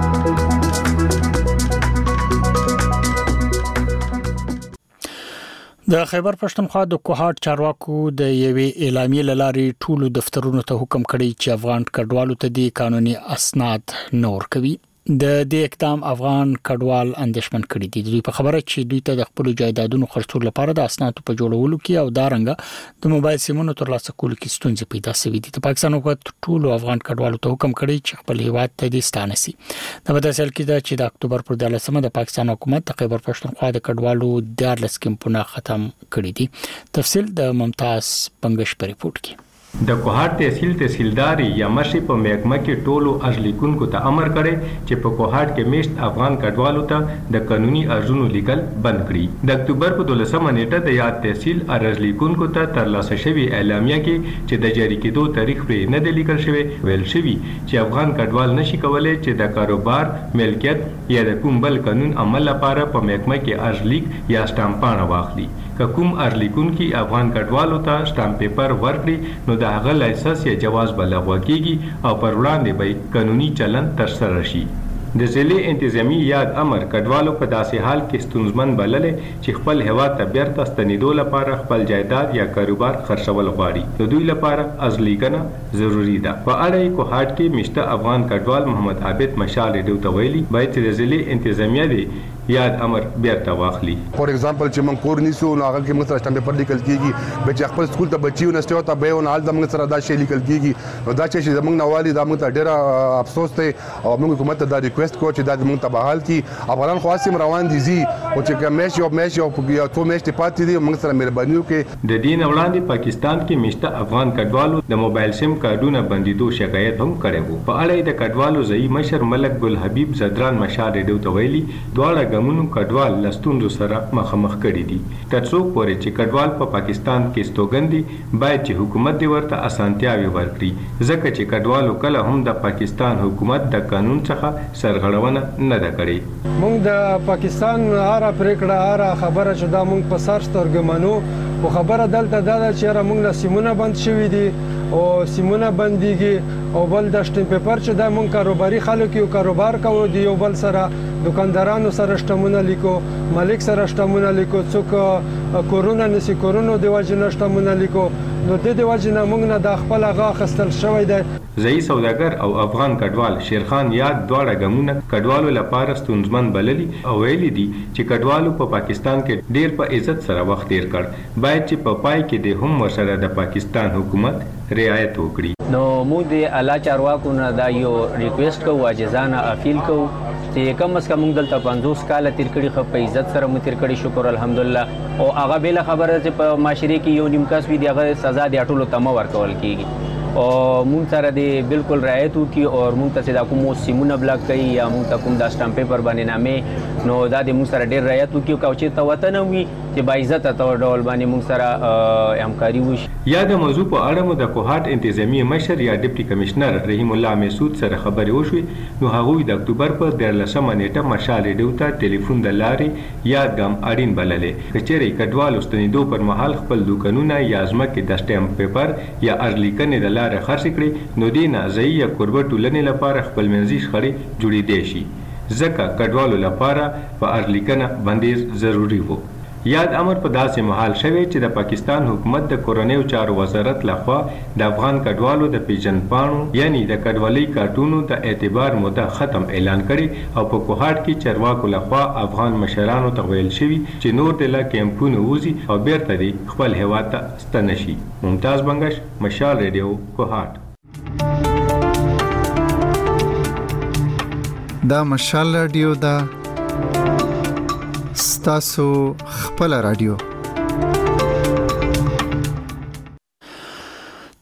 Speaker 1: د خیبر پښتونخوا د کوهاټ چارواکو د یوې اعلامیې لاري ټولو دفترونو ته حکم کړی چې افغان کډوالو ته د قانوني اسناد نور کوي. د دې اقدام افغان کډوال اندیشمن کړي دي. دوی په خبره چې دوی ته د خپل جایدادونو خرڅول لپاره د اسنادو په جوړولو کې او دارنګه د موبایل سیمونو ترلاسه کولو کې ستونزې پیدا شوې دي. د پاکستان حکومت ټولو افغان کډوالو ته حکم کړی چې خپل هیواد ته د ستانه سي. د بداسل کې د چې د اکتوبر پر دلسمه د پاکستان حکومت د خیبر پښتونخوا د کډوالو د لسکمپونه ختم کړی دي. تفصیل د ممتاز پنګش په ریپورت کې.
Speaker 4: د کوهاټ تحصیل تحصیلداري یا مشي په محکمه کې ټولو ارزلیکونکو ته امر کړي چې په کوهاټ کې میشت افغان کډوالو ته د قانوني ارزونو لیکل بند کړي. د اکتوبر په دولسمه نیټه د یاد تحصیل ارزلیکونکو ته ترلاسه شوی اعلامیه کې چې د جاری کېدو تاریخ پرې نه دی لیکل شوی ویل شوی چې افغان کډوال نشي کولای چې د کاروبار ملکیت یا د کوم بل قانون عمل لپاره په محکمه کې ارزلیک یا سټامپانه واخلي. که کوم ارزلیکونکي افغان کډوالو ته سټامپ پیپر ورکړي نو د هغه لایسنس یا جواز به لغوه کیږي او پر وړاندې به قانوني چلن ترسره شي. د ضلع انتظامی یاد امر کډوالو په داسې حال کې ستونزمن بللې چې خپل هیواد ته بیرته ستنېدو لپاره خپل جایداد یا کاروبار خرڅول غواړي. د دوی لپاره ارزلیکنه ضروری ده. په اړه یې کوهاټ کې مشته افغان کډوال محمد عابد مشال ریډیو ته ویلي باید چې د ضلع انتظامیه دی یاد امر بیرته واخلي.
Speaker 6: فور ایگزامپل چې موږ کور نیسو نو هغه کې موږ سره سټامپ پیپر لیکل کیږي به چې خپل سکول ته بچیو نشته او ته به ونه حال د موږ سره دا شی لیکل کیږي نو دا چې زموږ نوالي دا موږ ته ډېر افسوس دی او موږ حکومت ته دا ریکوست کوو چې دا موږ ته بحال کی افغان خاصم روان دي زی او چې کمیش او میش او یا تو میش ته پاتې دي موږ سره مهرباني وکړي.
Speaker 4: د دین وړاندې پاکستان کې مشته افغان کډوالو د موبایل سیم کارډونه بندیدو شکایت هم کړی وو. په اړه د کډوالو ځای مشر ملک ګل حبیب زدران مشال ریډیو ته ویلي دواړه ګمونو کډوال لستوندو سره مخامخ کړي دي. تر څو پورې چې کډوال په پاکستان کې ستوګندي باید چې حکومت دی ورته اسانتیاوي ورکړي ځکه چې کډوالو کله هم د پاکستان حکومت د قانون څخه سرغړونه نه ده کړې.
Speaker 7: موږ د پاکستان هر پریکړه هر خبره چې دا موږ په سر سترګې منو او خبره دلته دا ده چې موږ له سیمونه بند شوي دي او سیمونه بنديږي او بل د سټامپ پیپر چې د موږ کاروباري خلک یو کاروبار کوو دی یو بل سره دکاندارانو سره شتمونه لیکو مالک سره شتمونه لیکو څوک کورونا نسی کورونا د واجب شتمونه لیکو نو د دې واجب موږ نه د خپل غا خستل شوی دی.
Speaker 4: ځای سوداګر او افغان کډوال شیرخان یاد دواړه ګمونه کډوالو لپاره ستونزمن بللي او ویلي دي چې کډوالو په پاکستان کې ډیر په عزت سره وخت تیر کړ باید چې په پای کې د هم ورسره د پاکستان حکومت رعایت وکړي.
Speaker 8: نو موږ د اعلی چارواکو نه دا یو ریکوست کوو عاجزانه اپیل کوو چې کم از کم موږ دلته پنځوس کاله تیر کړي خو په عزت سره مو تیر کړي شکر الحمدلله او هغه بل خبره چې په معاشره کې یو نیم کس وي دغه سزا د ټولو تمه ورکول کیږي او مونږ سره دی بالکل رعایت وکي او مونږ ته دا کوم سیمونه بلاک کوي یا مونږ ته کوم دا سټامپ پیپر باندې نامې نو دا د مونږ سره ډیر رعایت وکي او چې ته وطن وي چې با عزت ته ډول باندې مونږ سره همکاري وشي.
Speaker 4: یا د موضوع په اړه مو د کوهاټ انتظامی مشر یا ډیپټي کمشنر رحیم الله مسعود سره خبرې وشوې نو هغه د اکتوبر په دیارلسمه نیټه مشال ریډیو ته ټلیفون د لارې یا ګام اړین بللې کچېرې کډوال ستنیدو پر مهال خپل دوکانونه یا ځمکې د سټامپ پیپر یا ارلیکنې د لارې خرڅ کړي نو دینه ځای یا قربت ټولنې لپاره خپل منځي شخړې جوړېدې شي ځکه کډوالو لپاره په ارلیکنه بندیز ضروری وو. یاد امر په داسې محال شوی چې د پاکستان حکومت د کورنیو چارو وزارت لخوا د افغان کډوالو د پیژن پاڼو یعنی د کډوالۍ کارتونو د اعتبار موده ختم اعلان کړي او په کوهاټ کې چارواکو لخوا افغان مشرانو ته ویل شوي چې نور د لا کیمپونو وزي او بیرته دی خپل هیواد ته ستنه شي. ممتاز بنگش مشال ریډیو کوهاټ.
Speaker 26: دا مشال رادیو دا ستاسو خپل رادیو.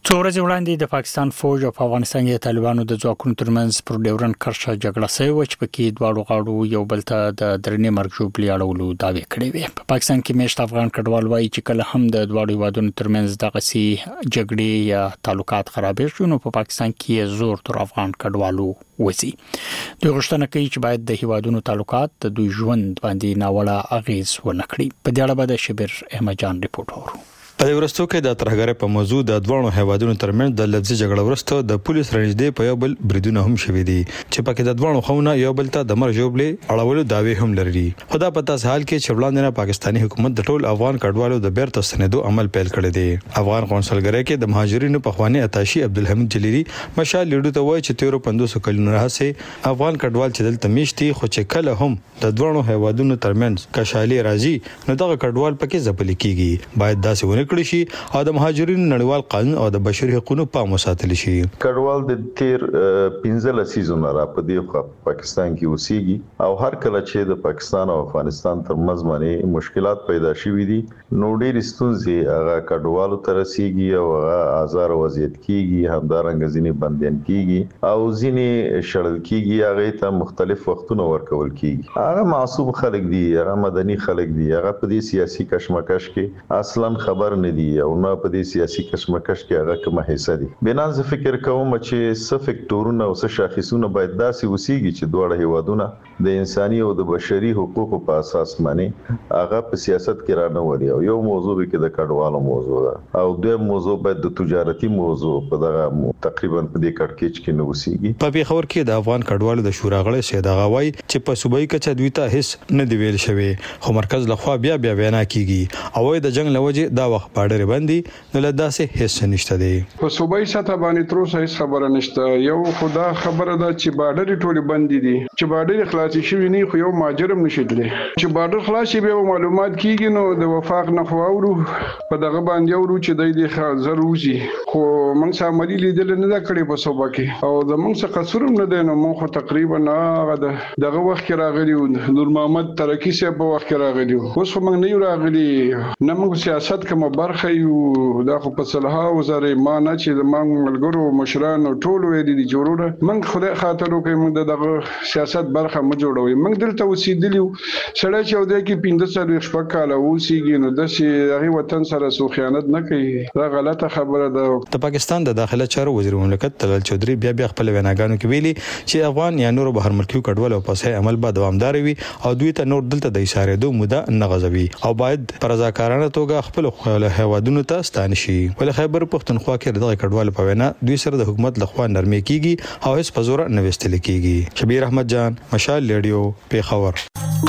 Speaker 1: څو ورځې وړاندې د پاکستان فوج او افغانستان کې طالبانو د ځواکونو ترمنځ پر ډیورن کرښه جګړه شوې و چې پکې دواړو غاړو یو بل ته د درنې مرګ ژوبلې اړولو دعوی کړې وې. په پاکستان کې میشت افغان کډوال وایي چې کله هم د دواړو هیوادونو ترمنځ دغه سي جګړې یا تعلقات خرابې شي نو په پاکستان کې زور تر افغان کډوالو وځي. دوی غوښتنه کوي چې باید د هیوادونو تعلقات د دوی ژوند باندې ناوړه اغیز ونه کړي. په دې اړه به د شبیر احمد جان ریپورت اورو.
Speaker 9: په دې ورستو کې د ترهګر په موضوع د دوه هیوادونو ترمنځ د لفظي جګړه ورسته د پولیس رنځدې په یو بل بریدونه هم شوې دي چې پکې د دوه خونه یو بل ته د مر جوړلې اړولو داوی هم لري. خدا پتا حال کې چې وړاندې پاکستاني حکومت د ټول افغان کډوالو د بیرته ستنېدو عمل پیل کړی دی. افغان قونسلګری کې د مهاجرینو په خواني اتاشي عبدالحمید جلیلی مشال لیډو ته وایي چې تیرو پنځوس کلونو راهسه افغان کډوال چې دلته میشتي خو چې کله هم د دوه هیوادونو ترمنځ کشالي راځي نو دغه کډوال پکې ځپل کیږي. باید داسې ونه کړی شي او د مهاجرینو نړیوال قانون او د بشري حقوقو پام وساتل شي.
Speaker 10: کډوال د تیر پنځه سیزونه را په دې پاکستان کې اوسېږي او هر کله چې د پاکستان او افغانستان ترمنځ باندې مشکلات پیدا شوي دي نو ډېر ستونزې هغه کډوالو ته رسیږي او هغه آزار وضعیت کیږي، همدارنګه ځینې بندیان کیږي او ځینې شړل کیږي، هغه ته مختلف وختونه ورکول کیږي. هغه معصوم خلک دي، هغه مدني خلک دي، هغه په دې سیاسي کشمکش کې اصلا خبر نه دي او نه په دې سیاسي کشمکش کې هغه کومه حصہ دي. بنان زه فکر کوم چې څه فکټورونه او څه شاخصونه باید داسې وسیږي چې دواړه هیوادونه د انساني او د بشري حقوقو په اساس باندې هغه په سیاست کې را نه وري. او یو موضوع کې د کډوالو موضوع ده او دویم موضوع باید د تجارتي موضوع په دغه تقریبا په دې کټکېچ کې نه وسیږي.
Speaker 9: په پیښور کې د افغان کډوالو د شورا غړي سید غوای چې په صوبایي کچه دوی ته هیڅ نه دی ویل شوی خو مرکز لخوا بیا بیا وینا کیږي او د جنگ لوجه دا وخت باډر باندې نو لداسه هیڅ نشته دی.
Speaker 11: په صوبایي سطح باندې تر اوسه هیڅ خبره نشته. یو خدا خبره ده چې باډر ټولې بندې دي، چې باډر خلاصي شوی نه خو یو ماجرم نشیدلی چې باډر خلاصي به معلومات کیږي نو د وفاق نه خواورو په دغه باندې ورو چې د دې ضروري خو موږ سامري لیدل نه دا کړی په صوبه کې او د موږ څخه قصورم نه دی نو موږ تقریبا هغه دغه وخت کې راغلی نور محمد ترکی سه په وخت کې راغلی اوس خو موږ نه یو راغلی نه موږ سیاست کوم برخه یو دا خو په صلاح وزاره ما نه چې د موږ ملګرو مشرانو ټول وې دي جوړونه موږ خدای خاطر وکړو موږ دغه سیاست برخه مو جوړوي. موږ دلته وسیدلیو سړی چې ودی کې پنځه سال شپږ کال اوسېږي نو د سي هغه وطن سره سو خیانت نه کوي. دا غلطه خبره ده.
Speaker 9: د پاکستان د داخله چارو وزیر مملکت طلال چودري بیا بیا خپل ویناګانو کې ویلي چې افغان یا نور بهر ملکي کډوال او پسې عمل به دوامدار وي او دوی ته نور دلته د اشاره دوه موده نه غځوي او باید پر رضاکارانه توګه خپل خپل هوادونو ته ستان شي. ول خیبر پختونخوا کې دغه کډوال په وینا دوی سره د حکومت لخوا نرمي کیږي او هیڅ په زور نه وستل کیږي. شبیر احمد جان مشال ریډیو پیښور.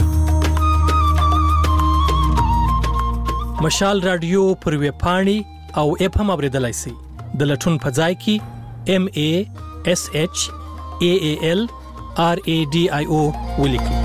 Speaker 12: مشال رادیو پر وی پاڼي او اپ هم اوریدلای شي د لټون په ځای کې ام ا اس اچ ا ا ال ار ا ډي آی او ولیکي.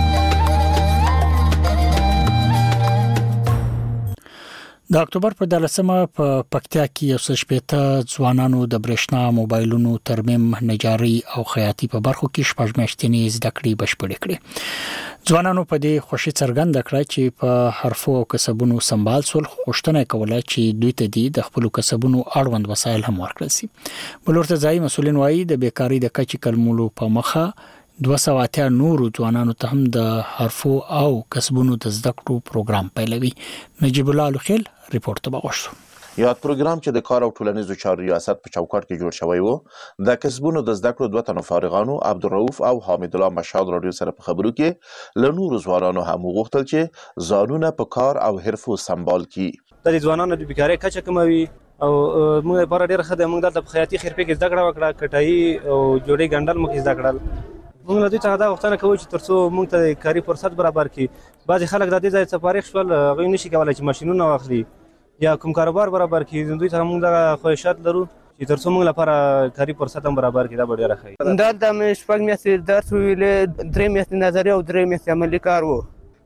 Speaker 1: د اکتوبر په دلسمه په پکتیا کې یو څه شپېته ځوانانو د برېښنا موبایلونو ترمیم نجاري او خیاطي په برخو کې شپږ میاشتې زده کړې بشپړې کړې. ځوانانو په دې خوشي څرګنده کړه چې په حرفو او کسبونو سمبال سول خوشتنه کوله چې دوی ته د خپل کسبونو اړوند وسایل هم ورکړل شي. بلورته ځای مسولین وایي د بیکاری د کچې کلمولو په مخه دوه سوه اتیا نورو ځوانانو ته هم د حرفو او کسبونو د زده کړو پروګرام پیلوي. نجیب الله لخیل ریپورت ته بغوښتو.
Speaker 13: یاد پروګرام چې د کار او ټولنیزو چارو ریاست په چوکاټ کې جوړ شوی وو د کسبونو د زده کړو دوه تنو فارغانو عبدالرؤف او حامد الله مشال رادیو سره په خبرو کې له نورو ځوانانو هم وغوښتل چې ځانونه په کار او حرفو سمبال کړي.
Speaker 14: د ځوانانو د بیکارۍ کچه کموي او موږ لپاره ډېر ښه دی. موږ دلته په خیاطي خرپې کې زده کړه وکړه، کټایي او جوړې ګنډل موږ زده کړل. موږ له دوی څخه دا غوښتنه کوو چې تر څو موږ ته کاري فرصت برابر کړي. بعضې خلک د دې ځای څخه فارغ شول هغوی نشي کولی چې ماشینونه واخلي یا کوم کاروبار برابر کړي. دوی څخه موږ دغه خواهشات لرو چې تر څو موږ لپاره کاري فرصت هم برابر کړي. دا به ډېره ښه وي.
Speaker 27: دلته مې شپږ میاشتې درس ویلې، درې میاشتې نظري او درې میاشتې عملي کار و.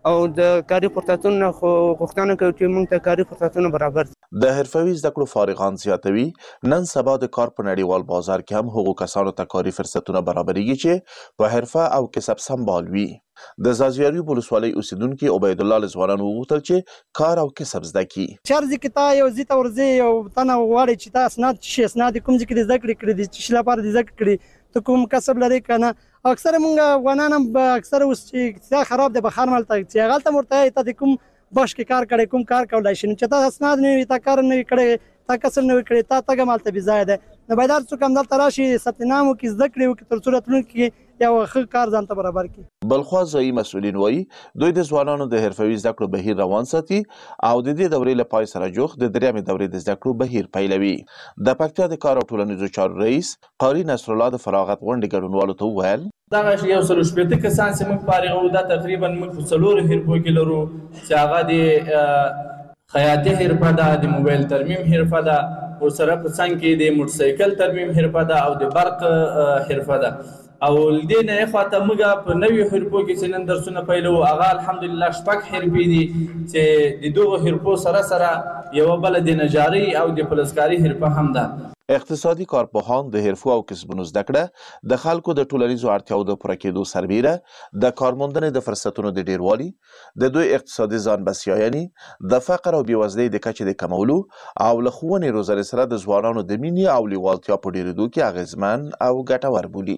Speaker 5: او د کاري فرصتونو غوښتنه کوي چې موږ ته کاري فرصتونه برابر شي.
Speaker 13: د حرفوي زده کړو فارغان زیاتوي نن سبا د کار په نړیوال بازار کې هم هغو کسانو ته کاري فرصتونه برابرېږي چې په حرفه او کسب سمبال وي. د زازیاریو ولسوالۍ اوسیدونکي عبید الله له ځوانانو وغوښتل چې کار او کسب زده کړي.
Speaker 15: چارځي کې تا یو ځای ته ورځې یو تنه غواړي چې تا اسناد شي اسناد کوم ځای کې د زده کړې کړي دي چې لپاره د زده کړې ته کوم کسب لري که نه. اکثره مونږ افغانان هم اکثره اوس چې اقتصاد خراب دی بهر ملته چې هغلته ورته ته د کوم بش کې کار کړی کوم کار کولی شي نو چې تا اسناد نه وي تا کار نه وي کړی تا کسب نه وي کړی تا تګ همالته بې ځایه دی. نو باید هر څوک همدلته راشي ثبت نام وکړي زده کړې وکړي تر څو راتلونکي کې یو ښه کار ځان ته برابر کړي.
Speaker 13: بلخوا ځایي مسؤلین وایي دوی د ځوانانو د حرفوي زده کړو بهیر روان ساتي او د دې دورې له پای سره جوخت د درېیمې دورې د زده کړو بهیر پیلوي. د پکتیا د کار او ټولنیزو چارو رئیس قاري نصرالله د فراغت غونډې ګډونوالو ته وویل
Speaker 16: دغه یو سل شپېته کسان چې موږ فارغ وو دا تقریبا موږ په څلورو حرفو کې لرو چې هغه د خیاطي حرفه ده د موبایل ترمیم حرفه ده ورسره په څنګ کې د موټرسایکل ترمیم حرفه ده او د برق حرفه ده او دې نه خواته موږ په نوي حرفو کې چې نن درسونه پیلو هغه الحمدلله شپږ حرفې دي چې د دغو حرفو سره سره یوه بله د نجارۍ او د فلزکاري حرفه هم ده.
Speaker 13: اقتصادي کارپوهان د حرفو او کسبونو زده کړه د خلکو د ټولنیزو اړتیاو د پوره کېدو سربیره د کارموندنې د فرصتونو د ډیروالي د دوی اقتصادي ځان بسیاینې د فقر او بېوزلۍ د کچې د کمولو او له ښوونې روزنې سره د ځوانانو د مینې او لیوالتیا په ډېرېدو کې اغېزمن او ګټور بولي.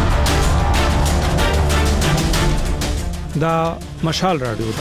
Speaker 1: دا مشال رادیو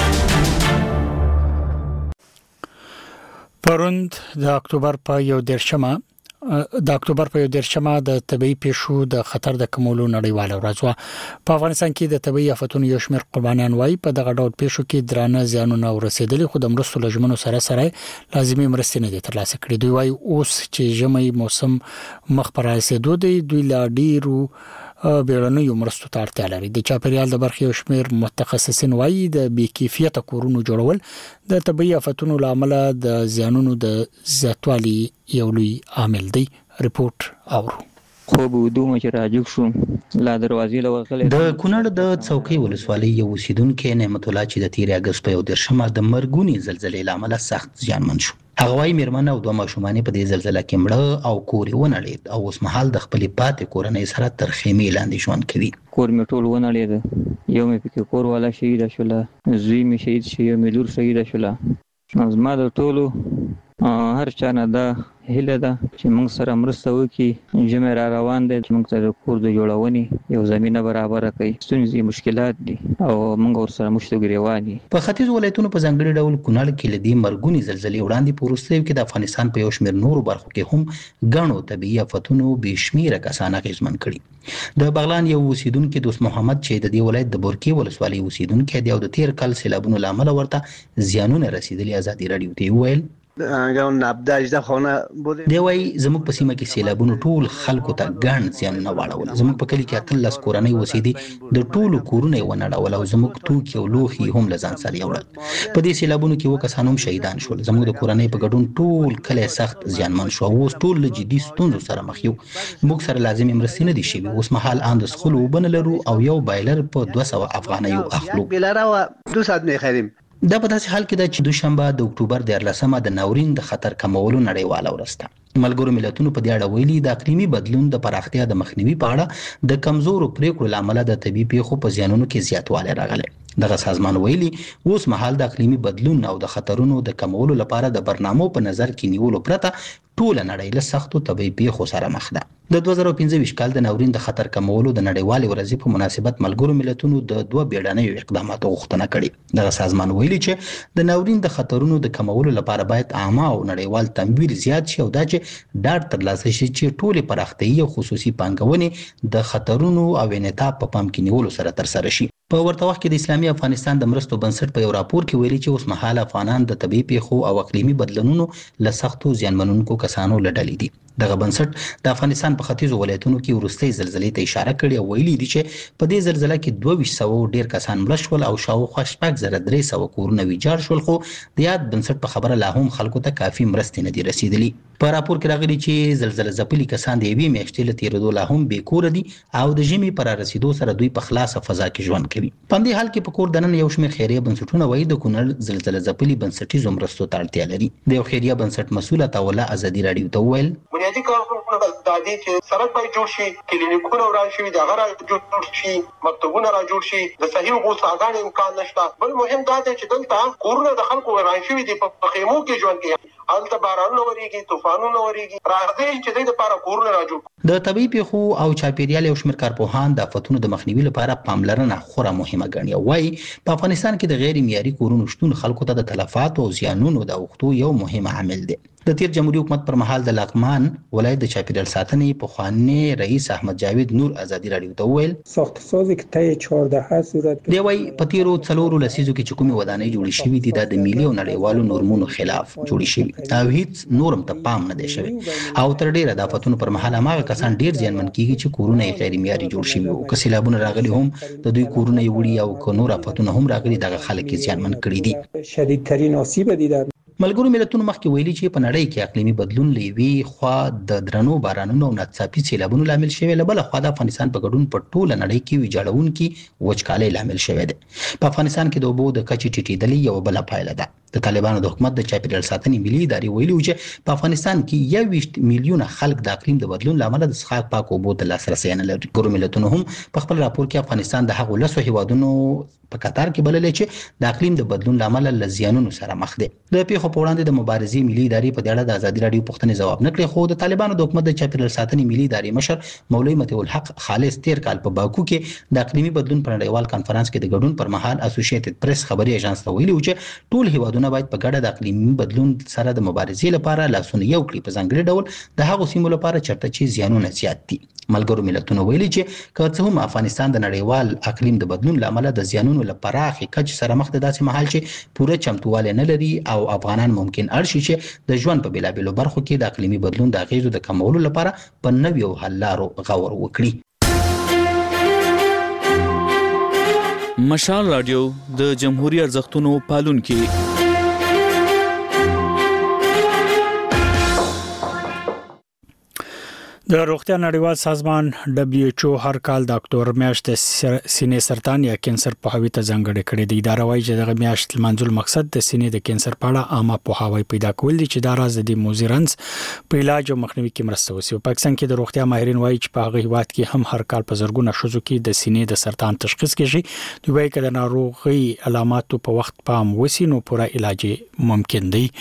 Speaker 1: پروند د اکتوبر په یو دیرشمه د اکتوبر په یو دیرشمه د طبي پیښو د خطر د کمولو نړیواله ورځ وه. په افغانستان کې د طبي آفتونو یو شمېر قربانیان وایي په دغه ډول پیښو کې درانه زیانونه ورسېدلي خو د مرستو له ژمنو سره سره لازمي مرستې نه دي ترلاسه کړې. دوی وایي اوس چې ژمی موسم مخ پر رسېدو دی دوی لا ډیرو بیړنیو مرستو ته اړتیا لري. د چاپیریال د برخې یو شمېر متخصصین وایي د بې کیفیته کورونو جوړول د طبي آفتونو له امله د زیانونو د زیاتوالي یو لوی عامل دی. ریپورت اورو.
Speaker 17: خوب ودوم چې راجوک شو لا دروازې له وغلې
Speaker 19: د کونړ د څوکۍ ولسوالۍ یو اوسیدونکو نعمت الله چې د تیر اگست په یو دیرشمه د مرګونی زلزلې لامل سخت زیانمن شو. هغه وايي میرمن او دوه ماشومان په دې زلزلې کې مړه او کور یې ونړېد او اوس مهال د خپل پاتې کورنۍ سره تر خیمې لاندې ژوند کوي.
Speaker 17: کور مې ټول ونړېد یو مې پکې کور والا شهید شوله زوی مې شهید شو یو مې لور شهید شوله. زما د ټولو هر چا نه دا هیله ده چې موږ سره مرسته وکړي. ژمی را روان دی چې موږ ته د کور د جوړونې یو زمینه برابره کړي. ستونزې مشکلات دي او موږ ورسره مشته ګریوان دي.
Speaker 19: په ختیځ ولایتونو په ځانګړي ډول کونړ کې لدی مرګونی زلزلې وړاندې په وروستیو کې د افغانستان په یو شمېر نورو برخو کې هم غنو طبيعي آفتونو بې شمېره کسان اغېزمن کړي. د بغلان یو اوسیدونکو دوست محمد چې د دې ولایت د بورکې ولسوالۍ اوسیدونکو دی او د تیر کال سیلابونو لامل ورته زیانونه رسیدلي ازادي رادیو ته ویل دی وایي زموږ په سیمه کې سیلابونو ټول خلکو ته ګڼ زیانونه واړول. زموږ په کلي کې اتلس کورنۍ اوسېدي د ټولو کورونه یې ونړول او زموږ توکي او لوښي هم له ځان سره یوړل. په دې سیلابونو کې اووه کسان هم شهیدان شول. زموږ د کورنۍ په ګډون ټول کلی سخت زیانمن شو او اوس ټول له جدي ستونزو سره مخ یو. موږ سره لازمي مرستې نه دي شوي. اوس مهال ان د څښلو اوبه نه لرو او یو بایلر په دوه سوه افغانیو اخلو. دا په داسې حال کې ده چې دوشنبه د اکتوبر دیارلسمه د ناورین د خطر کمولو نړیواله ورځ ده. ملګرو ملتونو په دې اړه ویلي د اقلیمي بدلون د پراختیا د مخنیوي په اړه د کمزورو پریکړو لامل د طبي پیښو په زیانونو کې زیاتوالی راغلی. دغه سازمان ویلي اوس مهال د اقلیمي بدلون او د خطرونو د کمولو لپاره د برنامو په نظر کې نیولو پرته ټوله نړۍ له سختو طبي پیښو سره مخ ده. د دوه زره پنځه ویشت کال د ناورین د خطر کمولو د نړیوالې ورځې په مناسبت ملګرو ملتونو د دوه بیړنیو اقداماتو غوښتنه کړې. دغه سازمان ویلي چې د ناورین د خطرونو د کمولو لپاره باید عامه او نړیوال تمویل زیات شي او دا چې ډاډ ترلاسه شي چې ټولې پراختیايي او خصوصي پانګونې د خطرونو او انعطاف په پام کې نیولو سره ترسره شي. په ورته وخت کې د اسلامي افغانستان د مرستو بنسټ په یو راپور کې ویلي چې اوس مهال افغانان د طبي پیښو او اقلیمي بدلونونو له سختو زیانمنونکو کسانو له ډلې دي. دغه بنسټ د افغانستان په ختیځو ولایتونو کې وروستۍ زلزلې ته اشاره کړې او ویلي دي چې په دې زلزله کې دوه ویشت سوه ډیر کسان مړه شول او شاوخوا شپږ زره درې سوه کورونه ویجاړ شول خو د یاد بنسټ په خبره لا هم خلکو ته کافي مرستې نه دي رسیدلي. په راپور کې راغلي چې زلزلہ ځپلي کسان د یوې میاشتې له تېرېدو لا هم بې کوره دي او د ژمي پر رسیدو سره دوی په خلاصه فضا کې ژوند کوي. په همدې حال کې په کور دننه یو شمېر خیریه بنسټونه وایي د کونړ زلزلہ ځپلي بنسټیزو مرستو ته اړتیا لري. د یو خیریه بنسټ مسؤل عطاالله ازادي راډیو ته وویل
Speaker 2: بنیادي کارونه د دې چې سړک باید جوړ شي، کلینیکونه وران شوي دي هغه را جوړ شي، مکتبونه را جوړ شي، د صحیح غوڅاګانې امکان نشته. بل مهم دا دی چې دلته کورونه د خلکو وران شوي دي، په خیمو کې ژوند کوي، هلته بارانونه ورېږي، طوفانونه ورېږي. راځئ چې دوی دپاره کورونه را جوړ کړو.
Speaker 19: د طبیعي پیښو او چاپیریال یو شمېر کارپوهان د آفتونو د مخنیوي لپاره پاملرنه خورا مهمه ګڼي او وایي په افغانستان کې د غیر معیاري کورونو شتون خلکو ته د تلفاتو او زیانونو د اوښتو یو مهم عامل دی. د تیر جمهوریت حکومت پر مهال د لغمان ولایت د چاپیریال ساتنې پخوانی رئیس احمد جاوید نور ازادي راډیو ته وویل
Speaker 18: ساختسازی که طی چهارده صورت
Speaker 19: دی وایي په تیرو څلورو لسیزو کې چې کومې ودانۍ جوړې شوې دي دا د ملي او نړیوالو نورمونو خلاف جوړې شوې او هیڅ نورم ته پام نه دی شوی او تر ډیره د آفتونو پر مهال هماغه کسان ډیر زیانمن کیږي چې کورونه یې غیر معیاري جوړ شوي او که سیلابونه راغلي هم د دوی کورونه یې وړي او که نور آفتونه هم راغلي دغه خلک یې زیانمن کړي دي.
Speaker 18: شدیدترین آسیب دیدن
Speaker 19: ملګرو ملتونو مخکې ویلي چې په نړۍ کې اقلیمي بدلون له یوې خوا د درنو بارانونو او ناڅاپي سیلابونو لامل شوی، له بله خوا د افغانستان په ګډون په ټوله نړۍ کې ویجاړونکي وچکالۍ لامل شوی دی. په افغانستان کې د اوبو د کچې ټیټېدلې یوه بله پایله ده. د طالبانو د حکومت د چاپیریال ساتنې ملي ادارې ویلي و چې په افغانستان کې یوویشت میلیونه خلک د اقلیم د بدلون له امله د څښاک پاکو اوبو ته لاسرسی نه لري. ګورو ملتونو هم په خپل راپور کې افغانستان د هغو لسو هیوادونو په قطار کې بللی چې د اقلیم د بدلون له امله له زیانونو سره مخ دی. د پیښو په وړاندې د مبارزې ملي ادارې په دې اړه د ازادي راډیو پوښتنې ځواب نه کړې، خو د طالبانو د حکومت د چاپیریال ساتنې ملي ادارې مشر مولوي مطیع الحق خالص تیر کال په باکو کې د اقلیمي بدلون په نړیوال کانفرنس کې د ګډون پر مهال اسوسییټډ پریس خبري ایجنس ته ویلي و چې ټول هیوادونه باید په ګډه د اقلیمي بدلون سره د مبارزې لپاره لاسونه یو کړي، په ځانګړي ډول د هغو سیمو لپاره چېرته چې زیانونه زیات دي. ملګرو ملتونو ویلي چې که څه هم افغانستان د نړیوال اقلیم د بدلون له امله د زیانونو له پراخې کچې سره مخ دی، داسې مهال چې پوره چمتووالی نه لري او افغانان ممکن اړ شي چې د ژوند په بېلابېلو برخو کې د اقلیمي بدلون د اغیزو د کمولو لپاره په نویو حل لارو غور وکړي.
Speaker 20: مشال رادیو د جمهوریت ارزښتونو پالونکي.
Speaker 1: د روغتیا نړیوال سازمان دبليو ایچ او هر کال د اکتوبر میاشت د سینې سرطان یا کینسر پوهاوی ته ځانګړې کړې ده. اداره وايي چې دغه میاشت لمانځل مقصد د سینې د کینسر په اړه عامه پوهاوی پیدا کول دي چې دا راز د موزیرنس په علاج او مخنیوي کې مرسته وکړي. په پاکستان کې د روغتیا ماهرین وايي چې په هغه هیواد کې هم هر کال په زرګونه ښځو کې د سینې د سرطان تشخیص کیږي. دوی وايي چې د ناروغي علاماتو په وخت پام وسی نو پوره علاج ممکن دی.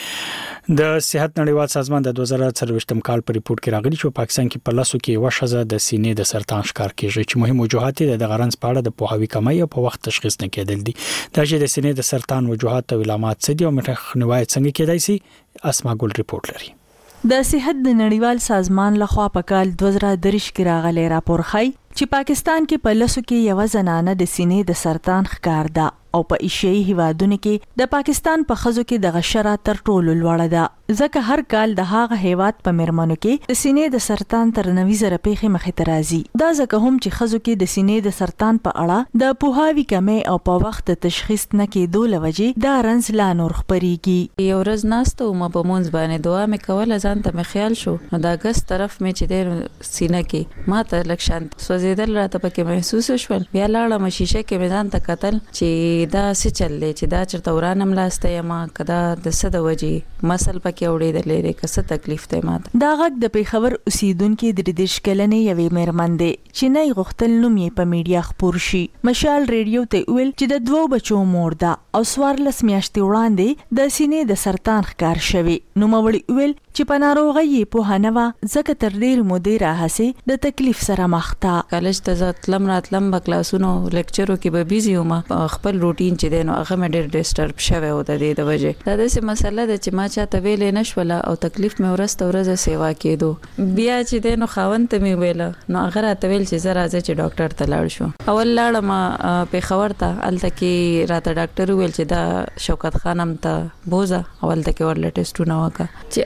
Speaker 1: د صحت نړیوال سازمان د دوه زره څلوېښتم کال په ریپورت کې راغلي چې پاکستان کې په لاسو کې وشزه د سینې د سرطان ښکار کیږي چې مهم وجوهات د غرنز په اړه د پوهاوی کمای او په وخت تشخیص نه کېدل دي. دا چې د سینې د سرطان وجوهات او علامات څه دي او مخنیوي څنګه کېدای شي، اسما ګل ریپورت لري.
Speaker 21: د صحت د نړیوال سازمان لخوا په کال دوه زره درې کې راغلی راپور ښيي چې پاکستان کې په لاسو کې یو زنانه د سینې د سرطان ښکار ده او په ایشیایي هیوادونو کې د پاکستان په خزو کې د غشره تر ټولو لوړه ده، ځکه هر کال د هغه هیواد په مرمنو کې د سینې د سرطان تر نوي زره پیښې مخې ته راځي. دا ځکه هم چې خزو کې د سینې د سرطان په اړه د پوهاوی کمی او په وخت د تشخیص نه کېدو لوجې دا رنځ لا نور خپريږي.
Speaker 23: یو ورځ ناستو ما په مونږ باندې دعا مې کوله، ځان ته مې خیال شو نو دا ګس طرف مې چې د سینې کې ما ته لک شانت سوځیدل راته پکې محسوس شول. بیا لاړم شیشه کې مې ځان ته کتل چې دا څه چل دی، چې دا چرته ورانم لاسته یم کدا د څه د وجې مسل پکې اورېدلې دی که څه تکلیف دی ماته.
Speaker 21: دا غږ د پیښور اوسیدونکو د دېرش کلنې یوې مېرمن دی چې نه غوښتل نوم یې په میډیا خپور شي. مشال ریډیو ته ویل چې د دوو بچو مور ده او څوارلس میاشتې وړاندې د سینې د سرطان ښکار شوی. نوموړي ویل چې په ناروغۍ یې پوهه نه وه ځکه تر ډېرې مودې راهیسې د تکلیف سره مخ ده.
Speaker 23: کالج ته زه تلم راتلم به کلاسونو لیکچرو کې به بیزي وم، خپل روټین چې دی نو هغه مې ډېر ډسټرب شوی و د دې د وجې. دا داسې مسله ده چې ما چاته ویلې نه شوله او تکلیف مې ورځ ته ورځ سیوا کېدو. بیا چې دی نو خاوند ته مې ویله نو هغه راته ویل چې زه راځه چې ډاکټر ته لاړ شو. اول لاړم پېښور ته، هلته کې راته ډاکټر وویل چې دا شوکت خانم ته بوځه او هلته کې ورله ټسټونه وکړه. چې هلته کې